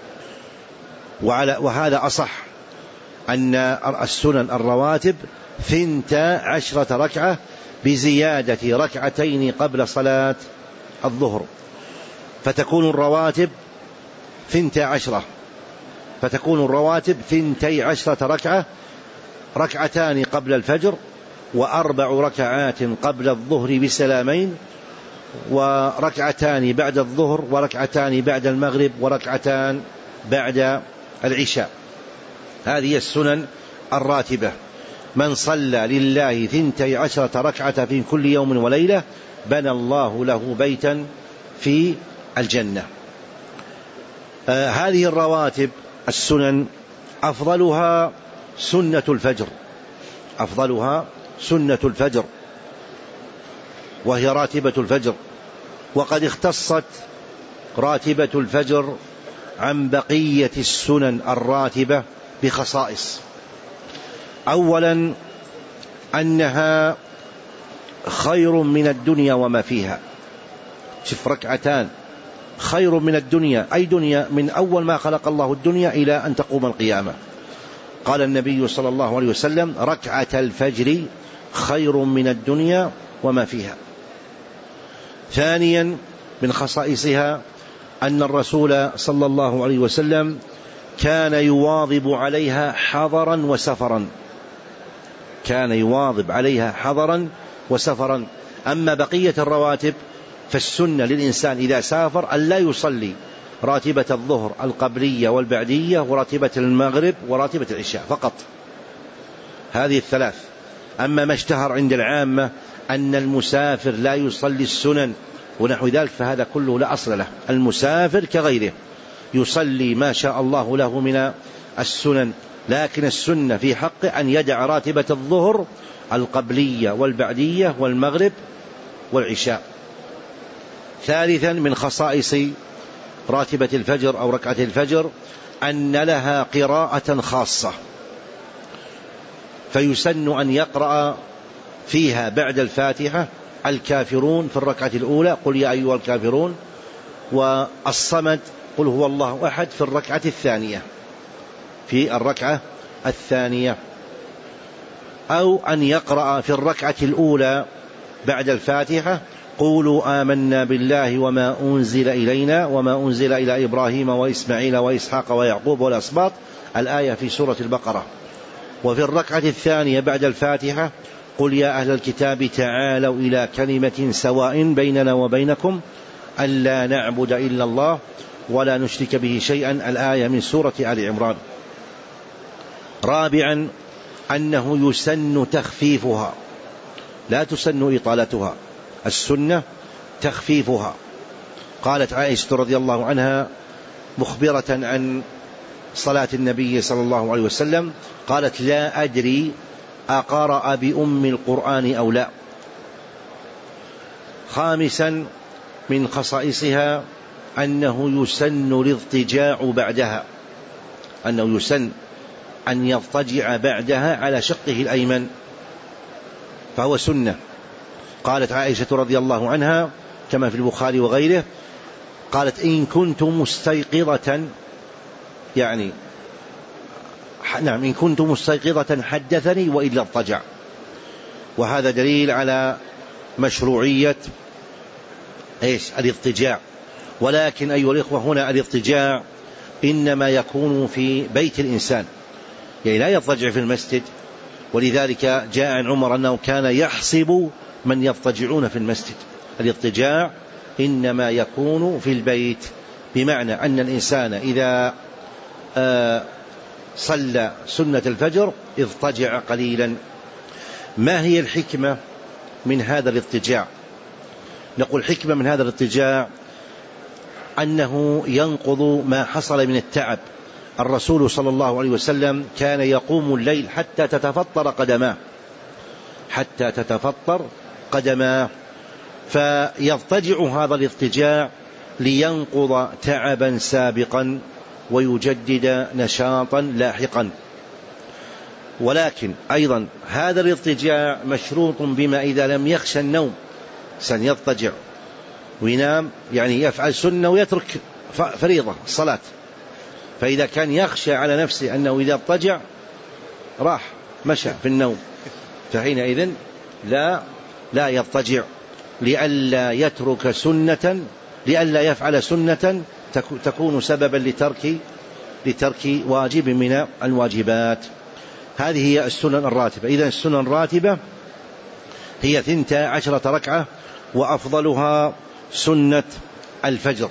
وهذا أصح، أن السنن الرواتب ثنتا عشرة ركعة بزيادة ركعتين قبل صلاة الظهر، فتكون الرواتب ثنتا عشرة فتكون الرواتب ثنتي عشرة ركعة، ركعتان قبل الفجر وأربع ركعات قبل الظهر بسلامين، وركعتان بعد الظهر وركعتان بعد المغرب وركعتان بعد العشاء. هذه السنن الراتبة. من صلى لله ثنتي عشرة ركعة في كل يوم وليلة بنى الله له بيتا في الجنة. آه هذه الرواتب السنن أفضلها سنة الفجر، أفضلها سنة الفجر وهي راتبة الفجر. وقد اختصت راتبة الفجر عن بقية السنن الراتبة بخصائص. أولا أنها خير من الدنيا وما فيها. شوف، ركعتان خير من الدنيا، أي دنيا من أول ما خلق الله الدنيا إلى أن تقوم القيامة. قال النبي صلى الله عليه وسلم: ركعة الفجر خير من الدنيا وما فيها. ثانيا من خصائصها أن الرسول صلى الله عليه وسلم كان يواظب عليها حضرا وسفرا، كان يواظب عليها حضرا وسفرا. أما بقية الرواتب فالسنة للإنسان إذا سافر أن لا يصلي راتبة الظهر القبلية والبعدية وراتبة المغرب وراتبة العشاء فقط، هذه الثلاث. أما ما اشتهر عند العامة أن المسافر لا يصلي السنن ونحو ذلك فهذا كله لا أصل له. المسافر كغيره يصلي ما شاء الله له من السنن، لكن السنة في حقه أن يدع راتبة الظهر القبلية والبعدية والمغرب والعشاء. ثالثا من خصائص راتبة الفجر أو ركعة الفجر أن لها قراءة خاصة، فيسن أن يقرأ فيها بعد الفاتحة الكافرون في الركعة الأولى قل يا أيها الكافرون، والصمد قل هو الله أحد في الركعة الثانية في الركعة الثانية أو أن يقرأ في الركعة الأولى بعد الفاتحة قولوا آمنا بالله وما أنزل إلينا وما أنزل إلى إبراهيم وإسماعيل وإسحاق ويعقوب والأسباط، الآية في سورة البقرة. وفي الركعة الثانية بعد الفاتحة قل يا أهل الكتاب تعالوا إلى كلمة سواء بيننا وبينكم ألا نعبد إلا الله ولا نشرك به شيئا، الآية من سورة آل عمران. رابعا أنه يسن تخفيفها لا تسن إطالتها، السنة تخفيفها. قالت عائشة رضي الله عنها مخبرة عن صلاة النبي صلى الله عليه وسلم قالت لا أدري أقرأ بأم القرآن أو لا. خامسا من خصائصها أنه يسن الاضطجاع بعدها، أنه يسن أن يضطجع بعدها على شقه الأيمن فهو سنة. قالت عائشة رضي الله عنها كما في البخاري وغيره قالت إن كنت مستيقظة يعني نعم إن كنت مستيقظة حدثني وإلا اضطجع، وهذا دليل على مشروعية إيش الاضطجاع. ولكن أيها الإخوة هنا الاضطجاع إنما يكون في بيت الإنسان، يعني لا يضطجع في المسجد، ولذلك جاء عن عمر أنه كان يحسب من يضطجعون في المسجد. الاضطجاع إنما يكون في البيت، بمعنى أن الإنسان إذا آه صلى سنة الفجر اضطجع قليلا. ما هي الحكمة من هذا الاضطجاع؟ نقول حكمة من هذا الاضطجاع أنه ينقض ما حصل من التعب. الرسول صلى الله عليه وسلم كان يقوم الليل حتى تتفطر قدماه حتى تتفطر قدماه فيضطجع هذا الاضطجاع لينقض تعبا سابقا ويجدد نشاطا لاحقا. ولكن أيضا هذا الاضطجاع مشروط بما إذا لم يخشى النوم، سيضطجع وينام يعني يفعل سنة ويترك فريضة الصلاة، فإذا كان يخشى على نفسه أنه إذا اضطجع راح مشى في النوم فحينئذ لا لا يضطجع لئلا يترك سنة لئلا يفعل سنة تكون سببا لترك لترك واجب من الواجبات. هذه هي السنن الراتبة. إذن السنن الراتبة هي ثنتا عشرة ركعة وأفضلها سنة الفجر.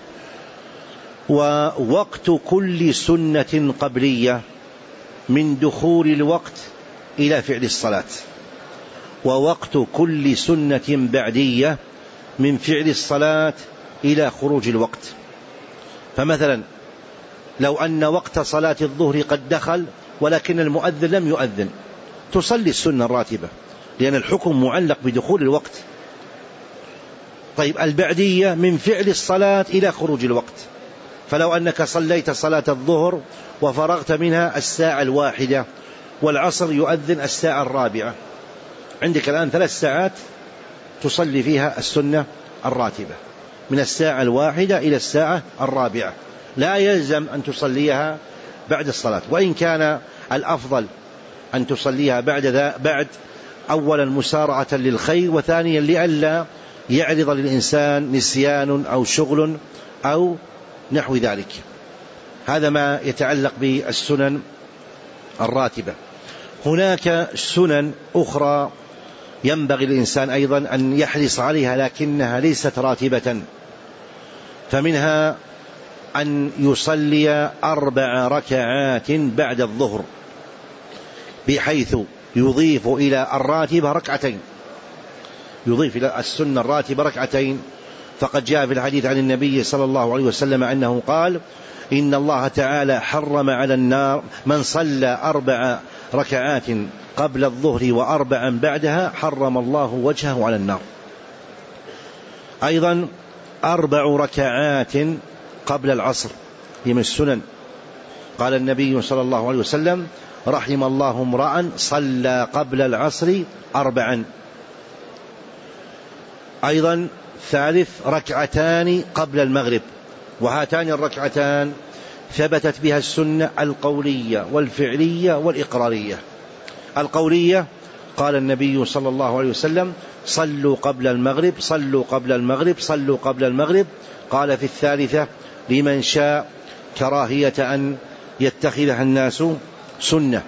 ووقت كل سنة قبلية من دخول الوقت إلى فعل الصلاة، ووقت كل سنة بعدية من فعل الصلاة إلى خروج الوقت. فمثلا لو أن وقت صلاة الظهر قد دخل ولكن المؤذن لم يؤذن تصلي السنة الراتبة لأن الحكم معلق بدخول الوقت. طيب البعدية من فعل الصلاة إلى خروج الوقت، فلو أنك صليت صلاة الظهر وفرغت منها الساعة الواحدة والعصر يؤذن الساعة الرابعة، عندك الآن ثلاث ساعات تصلي فيها السنة الراتبة من الساعة الواحدة إلى الساعة الرابعة، لا يلزم أن تصليها بعد الصلاة، وإن كان الأفضل أن تصليها بعد ذا بعد أولا مسارعة للخير، وثانيا لئلا يعرض للإنسان نسيان أو شغل أو نحو ذلك. هذا ما يتعلق بالسنن الراتبة. هناك سنن أخرى ينبغي الإنسان أيضا أن يحرص عليها، لكنها ليست راتبة. فمنها أن يصلي أربع ركعات بعد الظهر، بحيث يضيف إلى الراتبة ركعتين، يضيف إلى السنة الراتبة ركعتين. فقد جاء في الحديث عن النبي صلى الله عليه وسلم أنه قال: إن الله تعالى حرم على النار من صلى أربع ركعات قبل الظهر وأربعا بعدها حرم الله وجهه على النار. أيضا أربع ركعات قبل العصر هي من السنن. قال النبي صلى الله عليه وسلم: رحم الله امرأ صلى قبل العصر أربعا. أيضا ثالث ركعتان قبل المغرب، وهاتان الركعتان ثبتت بها السنة القولية والفعلية والإقرارية. القولية قال النبي صلى الله عليه وسلم: صلوا قبل المغرب صلوا قبل المغرب صلوا قبل المغرب. قال في الثالثة: لمن شاء، كراهية أن يتخذها الناس سنة.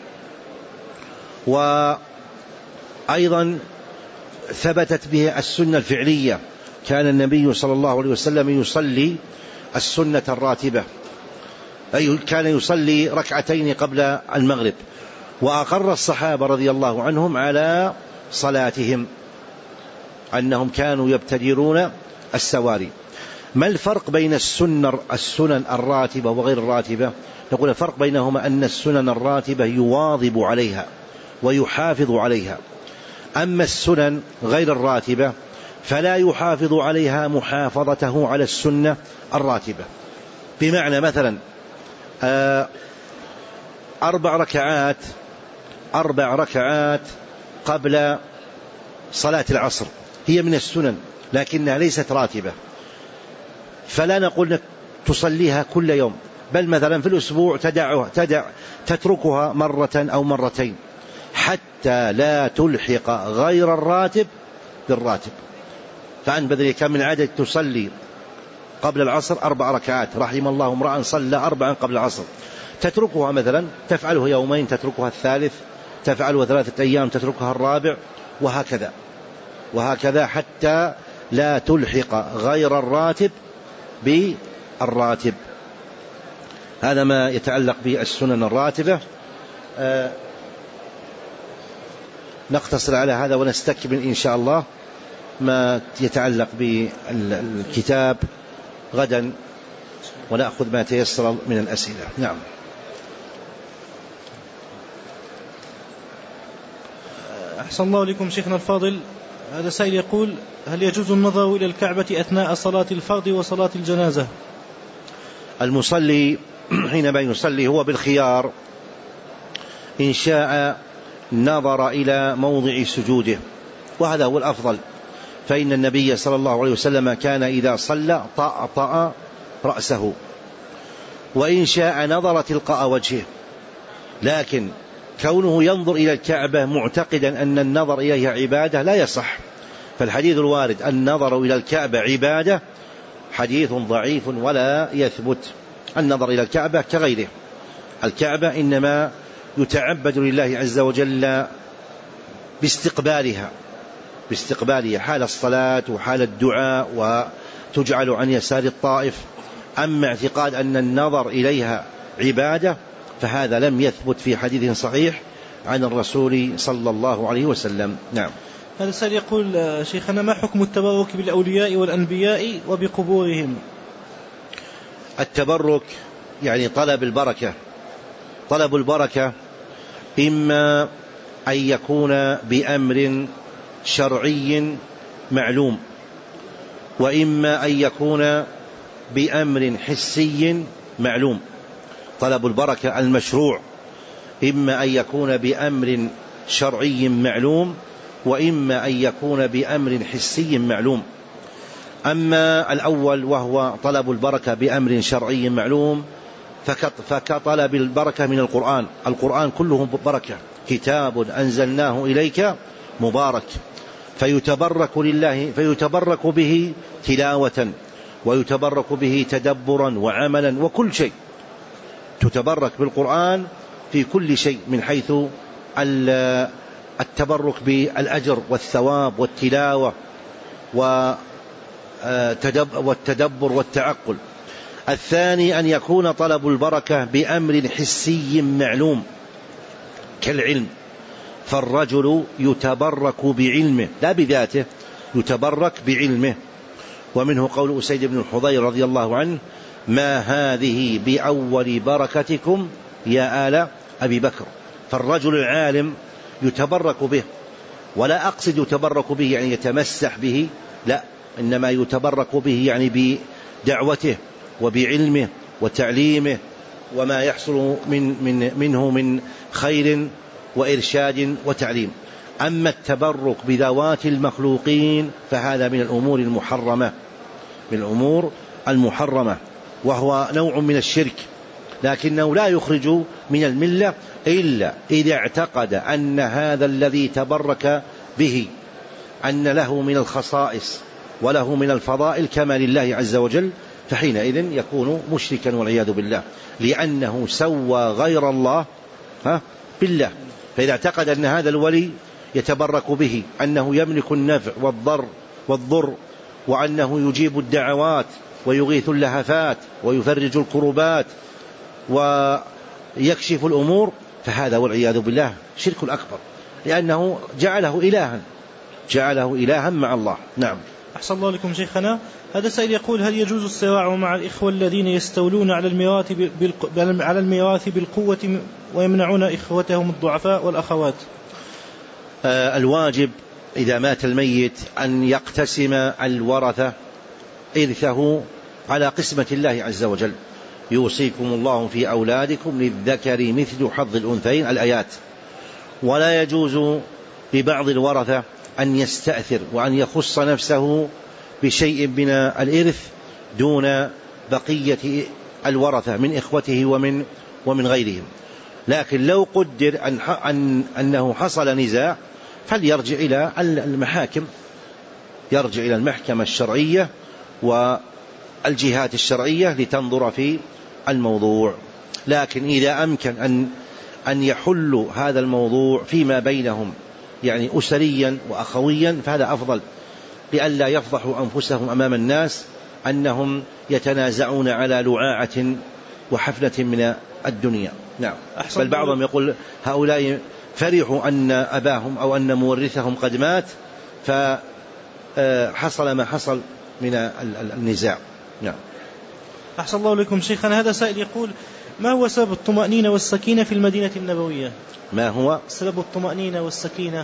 وأيضا ثبتت به السنة الفعلية، كان النبي صلى الله عليه وسلم يصلي السنة الراتبة، أي كان يصلي ركعتين قبل المغرب، وأقر الصحابة رضي الله عنهم على صلاتهم أنهم كانوا يبتدرون السواري. ما الفرق بين السنة السنن الراتبة وغير الراتبة؟ نقول الفرق بينهما أن السنن الراتبة يواظب عليها ويحافظ عليها، أما السنن غير الراتبة فلا يحافظ عليها محافظته على السنة الراتبة. بمعنى مثلا أربع ركعات أربع ركعات قبل صلاة العصر هي من السنن لكنها ليست راتبة، فلا نقول تصليها كل يوم، بل مثلا في الأسبوع تدعها تدع تتركها مرة أو مرتين حتى لا تلحق غير الراتب بالراتب. فأن بذلك كم من عادة تصلي قبل العصر أربع ركعات، رحم الله امرأ صلى أربعا قبل العصر، تتركها مثلا تفعله يومين تتركها الثالث، تفعله ثلاثة أيام تتركها الرابع، وهكذا وهكذا حتى لا تلحق غير الراتب بالراتب. هذا ما يتعلق بالسنن الراتبة. آه نقتصر على هذا ونستكمل إن شاء الله ما يتعلق بالكتاب غدا، ونأخذ ما تيسر من الأسئلة. نعم. أحسن الله لكم شيخنا الفاضل. هذا سائل يقول: هل يجوز النظر إلى الكعبة أثناء صلاة الفرض وصلاة الجنازة؟ المصلي حينما يصلي هو بالخيار، إن شاء نظر إلى موضع سجوده، وهذا هو الأفضل، فإن النبي صلى الله عليه وسلم كان إذا صلى طأطأ رأسه، وإن شاء نظر تلقاء وجهه. لكن كونه ينظر إلى الكعبة معتقدا أن النظر إليها عبادة لا يصح، فالحديث الوارد النظر إلى الكعبة عبادة حديث ضعيف ولا يثبت. النظر إلى الكعبة كغيره، الكعبة إنما يتعبد لله عز وجل باستقبالها باستقبالها حال الصلاة وحال الدعاء، وتجعل عن يسار الطائف. أما اعتقاد أن النظر إليها عبادة فهذا لم يثبت في حديث صحيح عن الرسول صلى الله عليه وسلم. نعم. هذا السائل يقول: شيخنا، ما حكم التبرك بالأولياء والأنبياء وبقبورهم؟ التبرك يعني طلب البركة. طلب البركة إما أن يكون بأمر شرعي معلوم، وإما أن يكون بأمر حسي معلوم. طلب البركة المشروع إما أن يكون بأمر شرعي معلوم، وإما أن يكون بأمر حسي معلوم. أما الأول وهو طلب البركة بأمر شرعي معلوم فكطلب البركة من القرآن. القرآن كله بركة، كتاب أنزلناه إليك مبارك، فيتبرك لله فيتبرك به تلاوة، ويتبرك به تدبرا وعملا وكل شيء. تتبرك بالقرآن في كل شيء من حيث التبرك بالأجر والثواب والتلاوة والتدبر والتعقل. الثاني أن يكون طلب البركة بأمر حسي معلوم كالعلم، فالرجل يتبرك بعلمه لا بذاته، يتبرك بعلمه. ومنه قول أسيد بن الحضير رضي الله عنه: ما هذه بأول بركتكم يا آل أبي بكر. فالرجل العالم يتبرك به، ولا أقصد يتبرك به يعني يتمسح به، لا، إنما يتبرك به يعني بدعوته وبعلمه وتعليمه وما يحصل من من منه من خير وإرشاد وتعليم. أما التبرك بذوات المخلوقين فهذا من الأمور المحرمة، من الأمور المحرمة، وهو نوع من الشرك، لكنه لا يخرج من الملة إلا إذا اعتقد أن هذا الذي تبرك به أن له من الخصائص وله من الفضائل كما لله عز وجل، فحينئذ يكون مشركا والعياذ بالله، لأنه سوى غير الله بالله. فإذا اعتقد أن هذا الولي يتبرك به أنه يملك النفع والضر والضر، وأنه يجيب الدعوات ويغيث اللهفات ويفرج الكربات ويكشف الأمور، فهذا والعياذ بالله شرك أكبر، لأنه جعله إلها جعله إلها مع الله. نعم. أحسن الله لكم شيخنا. هذا سائل يقول: هل يجوز الصراع مع الإخوة الذين يستولون على الميراث على الميراث بالقوة ويمنعون إخوتهم الضعفاء والأخوات؟ آه الواجب إذا مات الميت أن يقتسم الورثة إرثه على قسمة الله عز وجل: يوصيكم الله في أولادكم للذكر مثل حظ الأنثيين، الآيات. ولا يجوز لبعض الورثة أن يستأثر وأن يخص نفسه بشيء من الإرث دون بقية الورثة من إخوته ومن ومن غيرهم. لكن لو قدر أن أن أنه حصل نزاع فليرجع إلى المحاكم، يرجع إلى المحكمة الشرعية والجهات الشرعية لتنظر في الموضوع. لكن إذا أمكن أن أن يحل هذا الموضوع فيما بينهم يعني أسريا وأخويا فهذا أفضل، لئلا يفضحوا أنفسهم أمام الناس أنهم يتنازعون على لعاعة وحفلة من الدنيا. نعم. بل بعضهم يقول هؤلاء فرحوا أن أباهم أو أن مورثهم قد مات فحصل ما حصل من النزاع. نعم. أحسن الله لكم شيخنا. هذا سائل يقول: ما هو سبب الطمأنينة والسكينة في المدينة النبوية؟ ما هو سبب الطمأنينة والسكينة؟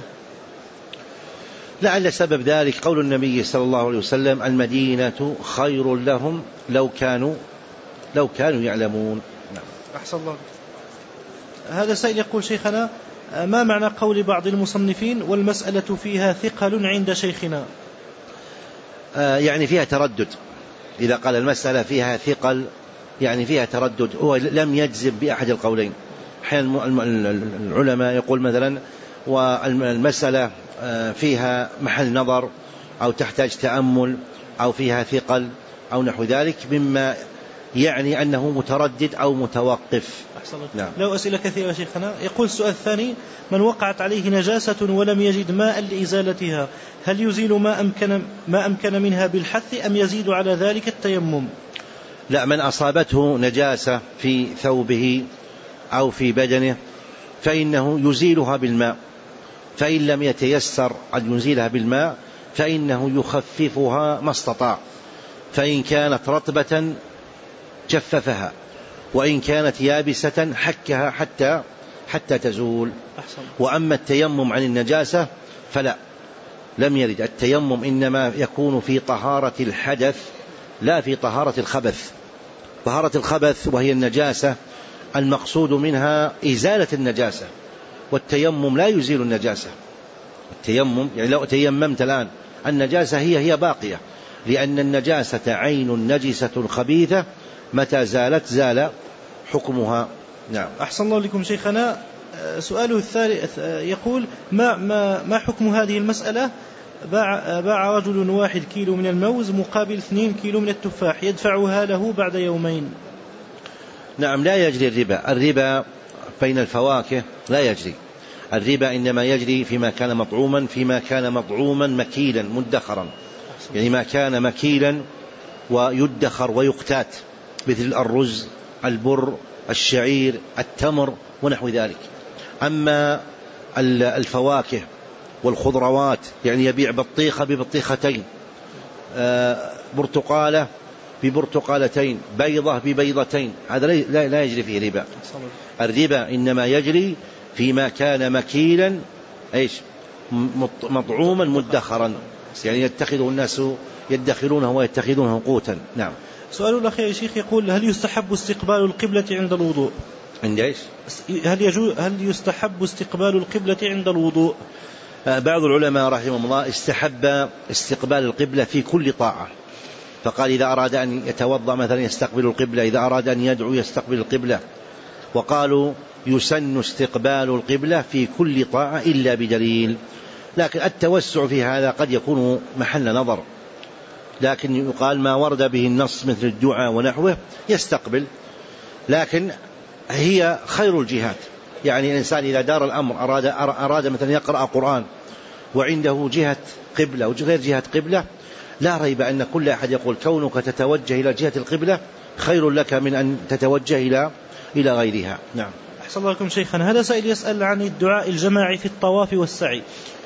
لعل سبب ذلك قول النبي صلى الله عليه وسلم: المدينة خير لهم لو كانوا لو كانوا يعلمون. نعم. أحسن الله. هذا سائل يقول: شيخنا، ما معنى قول بعض المصنفين والمسألة فيها ثقل عند شيخنا؟ آه يعني فيها تردد. إذا قال المسألة فيها ثقل يعني فيها تردد، هو لم يجزم بأحد القولين. أحيانا العلماء يقول مثلا والمسألة فيها محل نظر أو تحتاج تأمل أو فيها ثقل أو نحو ذلك، مما يعني أنه متردد أو متوقف. نعم. له أسئلة كثيرة شيخنا. يقول السؤال الثاني: من وقعت عليه نجاسة ولم يجد ماء لإزالتها هل يزيل ما أمكن, ما أمكن منها بالحث أم يزيد على ذلك التيمم؟ لا، من أصابته نجاسة في ثوبه أو في بدنه فإنه يزيلها بالماء، فإن لم يتيسر أن يزيلها بالماء فإنه يخففها ما استطاع، فإن كانت رطبة جففها، وإن كانت يابسة حكها حتى حتى تزول. أحسن. وأما التيمم عن النجاسة فلا، لم يرد التيمم، إنما يكون في طهارة الحدث لا في طهارة الخبث. طهارة الخبث وهي النجاسة المقصود منها إزالة النجاسة، والتيمم لا يزيل النجاسة. التيمم يعني لو تيممت الآن النجاسة هي هي باقية، لأن النجاسة عين نجسة خبيثة متى زالت زال حكمها. نعم. أحسن الله لكم شيخنا. سؤاله الثالث يقول: ما, ما, ما حكم هذه المسألة؟ باع, باع رجل واحد كيلو من الموز مقابل اثنين كيلو من التفاح يدفعها له بعد يومين. نعم، لا يجري الربا. الربا بين الفواكه لا يجري. الربا إنما يجري فيما كان مطعوما فيما كان مطعوما مكيلا مدخرا، يعني ما كان مكيلا ويدخر ويقتات، مثل الرز، البر، الشعير، التمر ونحو ذلك. أما الفواكه والخضروات، يعني يبيع بطيخة ببطيختين، برتقالة ببرتقالتين، بيضة ببيضتين، هذا لا يجري فيه ربا. الربا إنما يجري فيما كان مكيلا إيش مطعوما مدخرا، يعني يتخذه الناس يدخرونه ويتخذونه قوتا. نعم. سؤال الأخير يا شيخ يقول: هل يستحب استقبال القبلة عند الوضوء؟ عند إيش؟ هل يجوز هل يستحب استقبال القبلة عند الوضوء؟ بعض العلماء رحمهم الله استحب استقبال القبلة في كل طاعة، فقال إذا أراد أن يتوضأ مثلا يستقبل القبلة، إذا أراد أن يدعو يستقبل القبلة. وقالوا يسن استقبال القبلة في كل طاعة إلا بدليل، لكن التوسع في هذا قد يكون محل نظر، لكن يقال ما ورد به النص مثل الدعاء ونحوه يستقبل. لكن هي خير الجهات، يعني الإنسان إذا دار الأمر أراد, أراد مثلا يقرأ قرآن وعنده جهة قبلة وغير جهة قبلة، لا ريب أن كل أحد يقول كونك تتوجه إلى جهة القبلة خير لك من أن تتوجه إلى إلى غيرها. نعم. أحسن الله لكم شيخنا. هذا سائل يسأل عن الدعاء الجماعي في الطواف والسعي.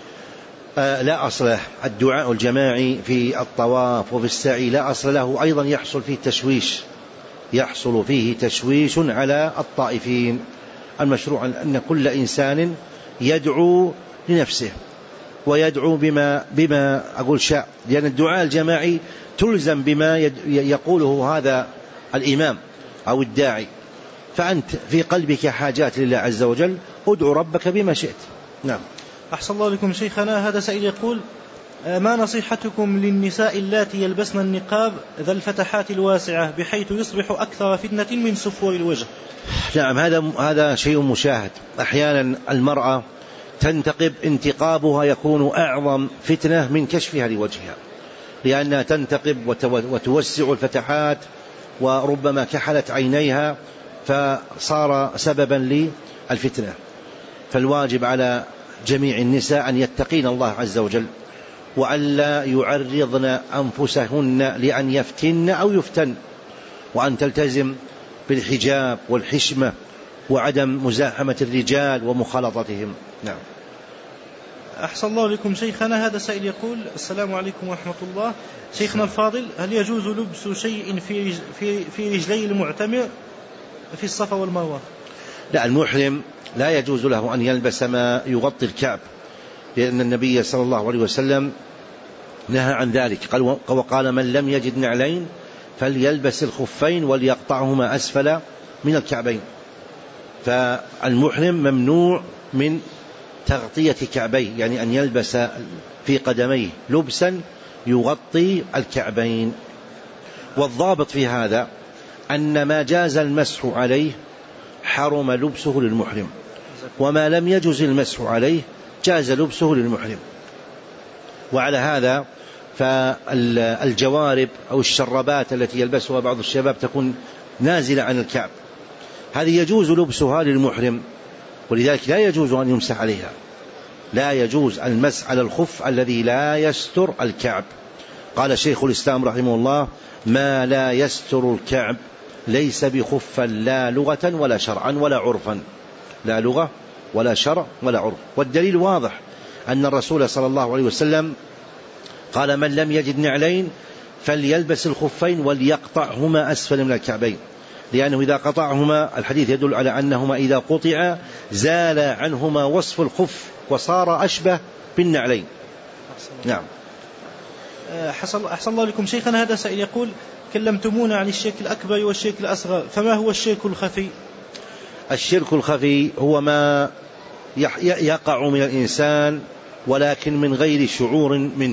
آه لا أصل له الدعاء الجماعي في الطواف وفي السعي، لا أصل له. أيضا يحصل فيه تشويش، يحصل فيه تشويش على الطائفين. المشروع أن كل إنسان يدعو لنفسه ويدعو بما, بما أقول شاء، لأن الدعاء الجماعي تلزم بما يقوله هذا الإمام أو الداعي، فأنت في قلبك حاجات لله عز وجل، ادعو ربك بما شئت. نعم. أحسن الله لكم شيخنا. هذا سائل يقول: ما نصيحتكم للنساء اللاتي يلبسن النقاب ذا الفتحات الواسعة بحيث يصبح أكثر فتنة من سفور الوجه؟ نعم، هذا هذا شيء مشاهد. أحيانا المرأة تنتقب، انتقابها يكون أعظم فتنة من كشفها لوجهها، لأنها تنتقب وتوسع الفتحات وربما كحلت عينيها فصار سببا للفتنة. فالواجب على جميع النساء أن يتقين الله عز وجل، وألا يعرضن أنفسهن لأن يفتن أو يفتن، وأن تلتزم بالحجاب والحشمة وعدم مزاحمة الرجال ومخالطتهم. نعم. أحسن الله لكم شيخنا. هذا سائل يقول: السلام عليكم ورحمة الله. شيخنا الفاضل، هل يجوز لبس شيء في في في رجلي المعتمر في الصفا والمروة؟ لا، المحرم لا يجوز له أن يلبس ما يغطي الكعب، لأن النبي صلى الله عليه وسلم نهى عن ذلك، قال وقال من لم يجد نعلين فليلبس الخفين وليقطعهما أسفل من الكعبين. فالمحرم ممنوع من تغطية كعبيه، يعني أن يلبس في قدميه لبسا يغطي الكعبين. والضابط في هذا أن ما جاز المسح عليه حرم لبسه للمحرم، وما لم يجز المسح عليه جاز لبسه للمحرم. وعلى هذا فالجوارب أو الشربات التي يلبسها بعض الشباب تكون نازلة عن الكعب، هذه يجوز لبسها للمحرم، ولذلك لا يجوز أن يمسح عليها. لا يجوز المسح على الخف الذي لا يستر الكعب. قال شيخ الإسلام رحمه الله: ما لا يستر الكعب ليس بخفا لا لغة ولا شرعا ولا عرفا. لا لغة ولا شرع ولا عرف. والدليل واضح أن الرسول صلى الله عليه وسلم قال من لم يجد نعلين فليلبس الخفين وليقطعهما أسفل من الكعبين، لأنه إذا قطعهما الحديث يدل على أنهما إذا قطع زال عنهما وصف الخف وصار أشبه بالنعلين. نعم. أحسن الله لكم شيخنا. هذا سائل يقول: كلمتمونا عن الشرك الأكبر والشرك الأصغر، فما هو الشرك الخفي؟ الشرك الخفي هو ما يقع من الإنسان ولكن من غير شعور منه،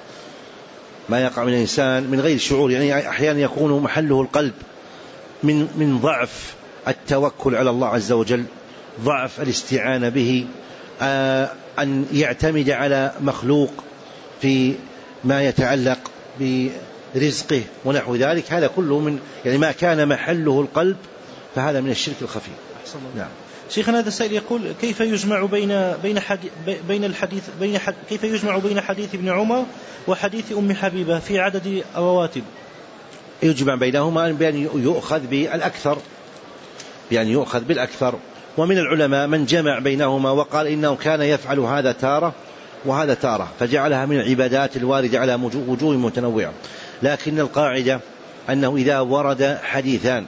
ما يقع من الإنسان من غير شعور، يعني أحيانا يكون محله القلب من من ضعف التوكل على الله عز وجل، ضعف الاستعانة به، آه أن يعتمد على مخلوق في ما يتعلق برزقه ونحو ذلك. هذا كله من يعني ما كان محله القلب، فهذا من الشرك الخفي. نعم. شيخنا هذا السائل يقول كيف يجمع بين بين حديث بين الحديث بين حد كيف يجمع بين حديث ابن عمر وحديث أم حبيبة في عدد الرواتب؟ يجمع بينهما بأن يؤخذ بالأكثر، بأن يؤخذ بالأكثر. ومن العلماء من جمع بينهما وقال إنه كان يفعل هذا تارة وهذا تارة، فجعلها من العبادات الواردة على وجوه متنوعة. لكن القاعدة أنه إذا ورد حديثان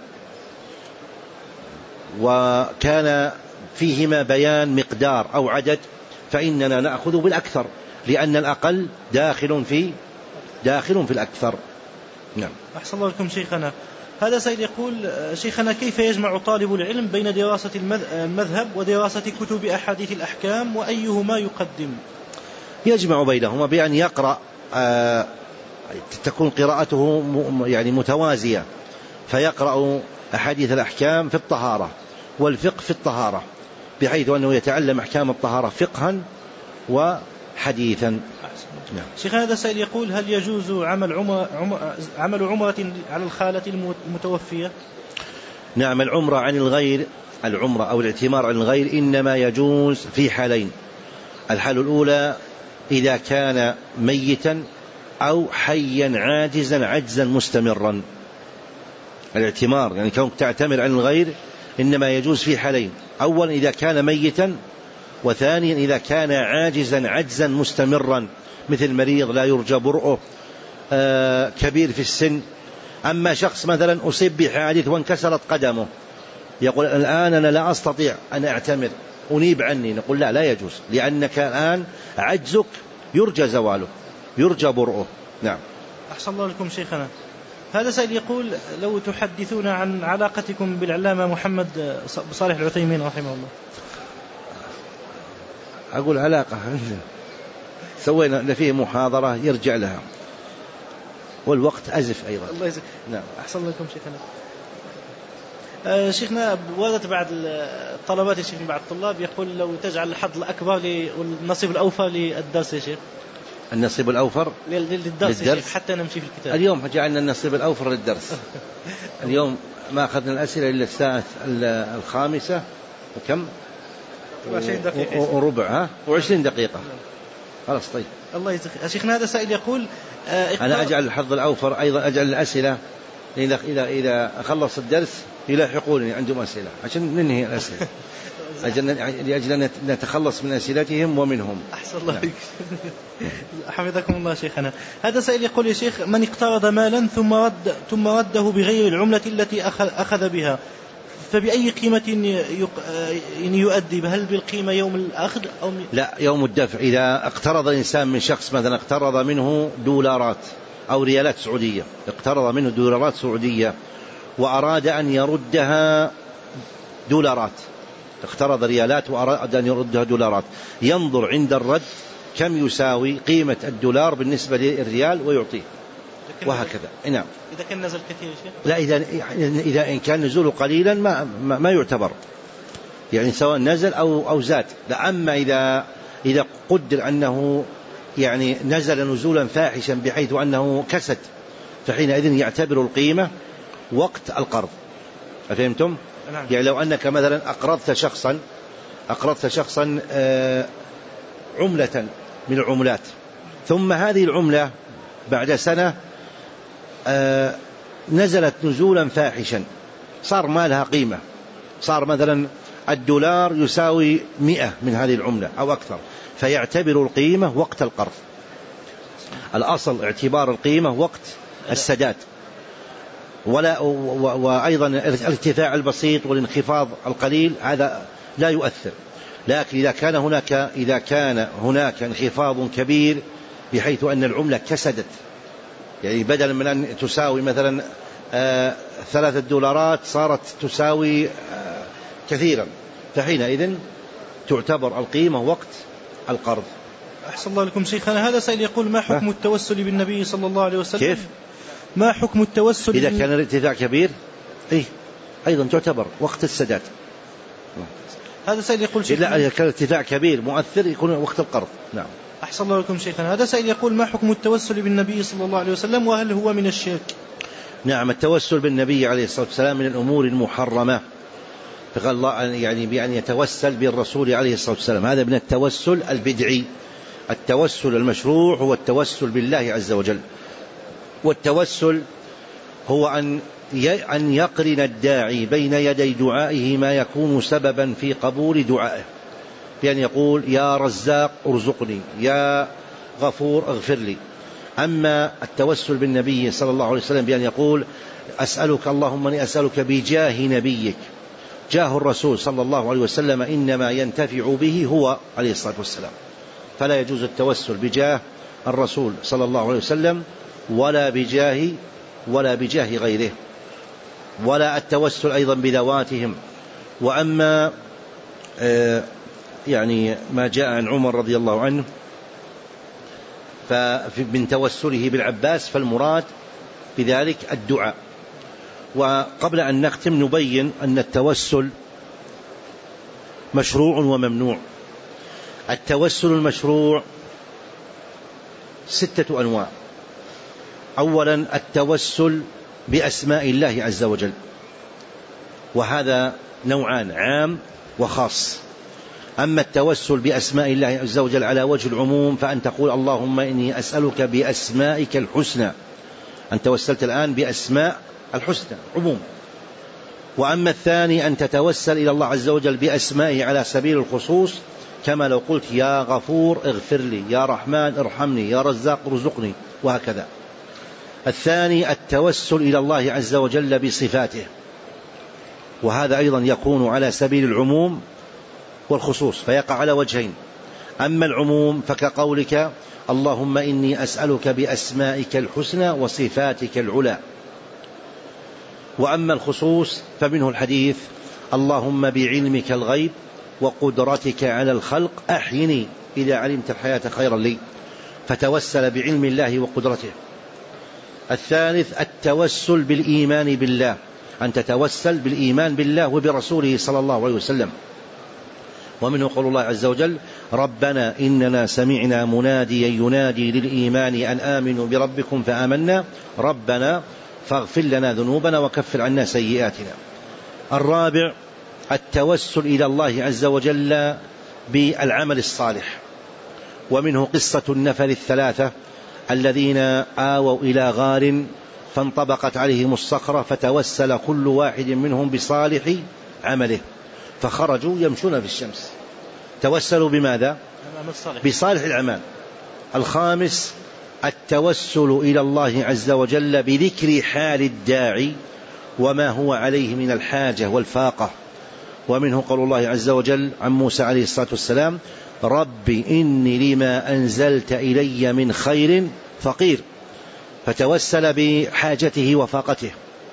وكان فيهما بيان مقدار أو عدد فإننا نأخذ بالأكثر، لأن الأقل داخل في داخل في الأكثر. نعم. أحسن الله لكم شيخنا. هذا سيد يقول شيخنا كيف يجمع طالب العلم بين دراسة المذهب ودراسة كتب أحاديث الأحكام وأيهما يقدم؟ يجمع بينهما بأن يقرأ آه تكون قراءته يعني متوازية، فيقرأ أحاديث الأحكام في الطهارة والفقه في الطهارة، بحيث أنه يتعلم أحكام الطهارة فقها وحديثا. نعم. شيخ هذا السائل يقول هل يجوز عمل عمر عمل عمرة على الخالة المتوفية؟ نعم. العمرة عن الغير العمرة أو الاعتمار عن الغير إنما يجوز في حالين. الحالة الأولى إذا كان ميتا أو حيا عاجزا عجزا مستمرا. الاعتمار يعني كونك تعتمر عن الغير إنما يجوز في حالين: أولا إذا كان ميتا، وثانيا إذا كان عاجزا عجزا مستمرا، مثل مريض لا يرجى برؤه، آه كبير في السن. أما شخص مثلا أصيب بحادث وانكسرت قدمه، يقول الآن أنا لا أستطيع أن أعتمر، أنيب عني، نقول لا لا يجوز، لأنك الآن عجزك يرجى زواله، يرجى برؤه. نعم. أحسن الله لكم شيخنا. هذا سائل يقول لو تحدثون عن علاقتكم بالعلامة محمد صالح العثيمين رحمه الله. أقول علاقة سوينا فيه محاضرة يرجع لها، والوقت أزف أيضا. الله يجزاك. نعم. أحسن الله لكم شيخنا. آه شيخنا وردت بعض الطلبات يا شيخ، بعض الطلاب يقول لو تجعل الحظ الأكبر والنصيب الأوفر للدرس يا شيخ. النصيب الأوفر للدرس يا شيخ حتى نمشي في الكتاب. اليوم جعلنا النصيب الأوفر للدرس. اليوم ما أخذنا الأسئلة إلا الساعة الخامسة وكم وربع ها وعشرين دقيقة. خلاص طيب. الله يجزاك. شيخنا هذا سائل يقول آه أنا أجعل الحظ الأوفر أيضا، أجعل الأسئلة إذا إذا إذا أخلص الدرس يلاحقونني عندهم أسئلة عشان ننهي الأسئلة، لأجل أن نتخلص من أسئلتهم ومنهم. أحسن الله عليك. حفظكم الله شيخنا. هذا سائل يقول يا شيخ من اقترض مالا ثم رد ثم رده بغير العملة التي أخذ بها فبأي قيمة يؤدي؟ هل بالقيمة يوم الأخذ أو لا يوم الدفع؟ إذا اقترض الإنسان من شخص مثلا اقترض منه دولارات أو ريالات سعودية، اقترض منه دولارات سعودية وأراد أن يردها دولارات، اقترض ريالات وأراد أن يردها دولارات، ينظر عند الرد كم يساوي قيمة الدولار بالنسبة للريال ويعطيه، وهكذا. نعم. إذا كان نزل كثير شيء؟ لا، إذا إذا إن كان نزوله قليلا ما ما, ما يعتبر، يعني سواء نزل أو أو زاد. لا، أما إذا إذا قدر أنه يعني نزل نزولا فاحشا بحيث أنه كسد، فحينئذ يعتبر القيمة وقت القرض. أفهمتم؟ نعم. يعني لو أنك مثلا أقرضت شخصا أقرضت شخصا آه عملة من العملات، ثم هذه العملة بعد سنة آه نزلت نزولا فاحشا، صار ما لها قيمة، صار مثلا الدولار يساوي مئة من هذه العملة أو أكثر، فيعتبر القيمة وقت القرض. الأصل اعتبار القيمة وقت السداد، ولا وأيضا الارتفاع البسيط والانخفاض القليل هذا لا يؤثر. لكن إذا كان هناك إذا كان هناك انخفاض كبير بحيث أن العملة كسدت، يعني بدلا من أن تساوي مثلا آه ثلاثة دولارات صارت تساوي آه كثيرا، فحينئذ تعتبر القيمة وقت القرض. أحسن الله لكم شيخنا. هذا سائل يقول ما حكم التوسل بالنبي صلى الله عليه وسلم؟ كيف؟ ما حكم التوسل إذا كان الارتفاع كبير إيه أيضا تعتبر وقت السداد. هذا سائل يقول لا، إذا كان الارتفاع كبير مؤثر يكون وقت القرض. نعم. أحسن الله لكم شيخنا. هذا سائل يقول ما حكم التوسل بالنبي صلى الله عليه وسلم وهل هو من الشرك؟ نعم، التوسل بالنبي عليه الصلاة والسلام من الأمور المحرمة، يعني بأن يتوسل بالرسول عليه الصلاة والسلام. هذا من التوسل البدعي. التوسل المشروع هو التوسل بالله عز وجل. والتوسل هو أن أن يقرن الداعي بين يدي دعائه ما يكون سببا في قبول دعائه، بأن يقول يا رزاق ارزقني، يا غفور اغفر لي. أما التوسل بالنبي صلى الله عليه وسلم بأن يقول أسألك اللهم أني أسألك بجاه نبيك، جاه الرسول صلى الله عليه وسلم إنما ينتفع به هو عليه الصلاة والسلام، فلا يجوز التوسل بجاه الرسول صلى الله عليه وسلم ولا بجاه ولا بجاه غيره، ولا التوسل أيضا بذواتهم. وأما يعني ما جاء عن عمر رضي الله عنه فمن توسله بالعباس فالمراد بذلك الدعاء. وقبل أن نختم نبين أن التوسل مشروع وممنوع. التوسل المشروع ستة أنواع. أولا التوسل بأسماء الله عز وجل، وهذا نوعان، عام وخاص. أما التوسل بأسماء الله عز وجل على وجه العموم فأن تقول اللهم إني أسألك بأسمائك الحسنى، أن توسلت الآن بأسماء الحسنى عموم. وأما الثاني أن تتوسل إلى الله عز وجل بأسمائه على سبيل الخصوص، كما لو قلت يا غفور اغفر لي، يا رحمن ارحمني، يا رزاق ارزقني، وهكذا. الثاني التوسل إلى الله عز وجل بصفاته، وهذا أيضا يكون على سبيل العموم والخصوص، فيقع على وجهين. أما العموم فكقولك اللهم إني أسألك بأسمائك الحسنى وصفاتك العلى. وأما الخصوص فمنه الحديث اللهم بعلمك الغيب وقدرتك على الخلق أحيني إذا علمت الحياة خيرا لي، فتوسل بعلم الله وقدرته. الثالث التوسل بالإيمان بالله، أن تتوسل بالإيمان بالله وبرسوله صلى الله عليه وسلم. ومنه قول الله عز وجل ربنا إننا سمعنا مناديا ينادي للإيمان أن آمنوا بربكم فآمنا ربنا فاغفر لنا ذنوبنا وكفر عنا سيئاتنا. الرابع التوسل إلى الله عز وجل بالعمل الصالح، ومنه قصة النفر الثلاثة الذين آووا إلى غار فانطبقت عليهم الصخرة فتوسل كل واحد منهم بصالح عمله فخرجوا يمشون في الشمس. توسلوا بماذا؟ بصالح الأعمال. الخامس التوسل إلى الله عز وجل بذكر حال الداعي وما هو عليه من الحاجة والفاقة، ومنه قول الله عز وجل عن موسى عليه الصلاة والسلام رب إني لما أنزلت إلي من خير فقير، فتوسل بحاجته وفاقته.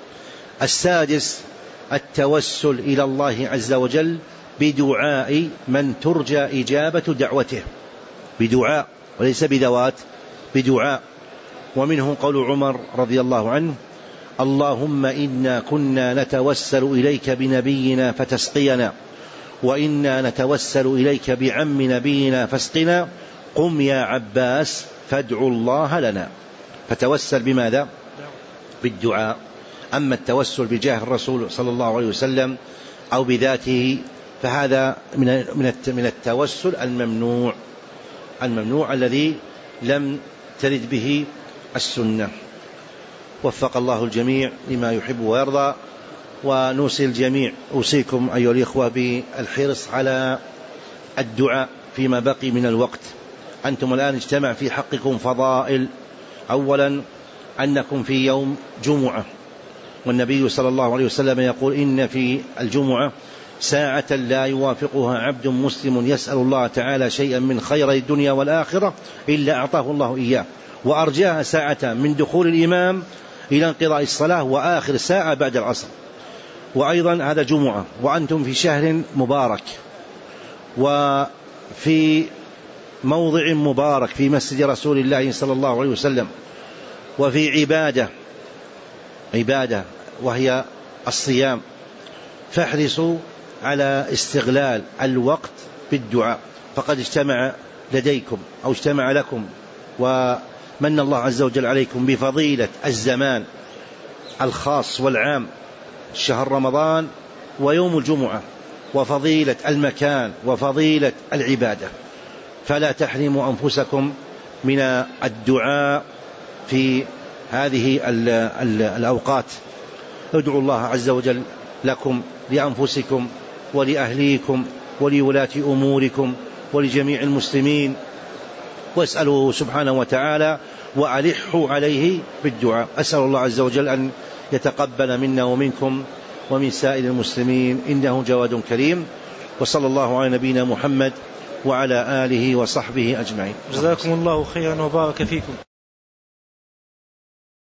السادس التوسل إلى الله عز وجل بدعاء من ترجى إجابة دعوته، بدعاء وليس بذوات، بدعاء. ومنه قول عمر رضي الله عنه اللهم إنا كنا نتوسل إليك بنبينا فتسقينا، وإنا نتوسل إليك بعم نبينا فاسقنا، قم يا عباس فادعوا الله لنا. فتوسل بماذا؟ بالدعاء. أما التوسل بجاه الرسول صلى الله عليه وسلم أو بذاته فهذا من التوسل الممنوع، الممنوع الذي لم ترد به السنة. وفق الله الجميع لما يحب ويرضى. ونوصي الجميع، أوصيكم أيها الإخوة بالحرص على الدعاء فيما بقي من الوقت. أنتم الآن اجتمع في حقكم فضائل. أولا أنكم في يوم جمعة، والنبي صلى الله عليه وسلم يقول إن في الجمعة ساعة لا يوافقها عبد مسلم يسأل الله تعالى شيئا من خير الدنيا والآخرة إلا أعطاه الله إياه، وأرجاها ساعة من دخول الإمام إلى انقضاء الصلاة وآخر ساعة بعد العصر. وأيضا هذا جمعة، وأنتم في شهر مبارك وفي موضع مبارك في مسجد رسول الله صلى الله عليه وسلم، وفي عبادة عبادة وهي الصيام، فاحرصوا على استغلال الوقت بالدعاء. فقد اجتمع لديكم أو اجتمع لكم ومن الله عز وجل عليكم بفضيلة الزمان الخاص والعام، شهر رمضان ويوم الجمعة وفضيلة المكان وفضيلة العبادة، فلا تحرموا أنفسكم من الدعاء في هذه الأوقات. ادعوا الله عز وجل لكم، لأنفسكم ولأهليكم ولولاة أموركم ولجميع المسلمين، واسألوا سبحانه وتعالى وألحوا عليه بالدعاء. أسأل الله عز وجل أن يتقبل منا ومنكم ومن سائر المسلمين، إنه جواد كريم. وصلى الله على نبينا محمد وعلى آله وصحبه أجمعين. جزاكم الله خيرا وبارك فيكم.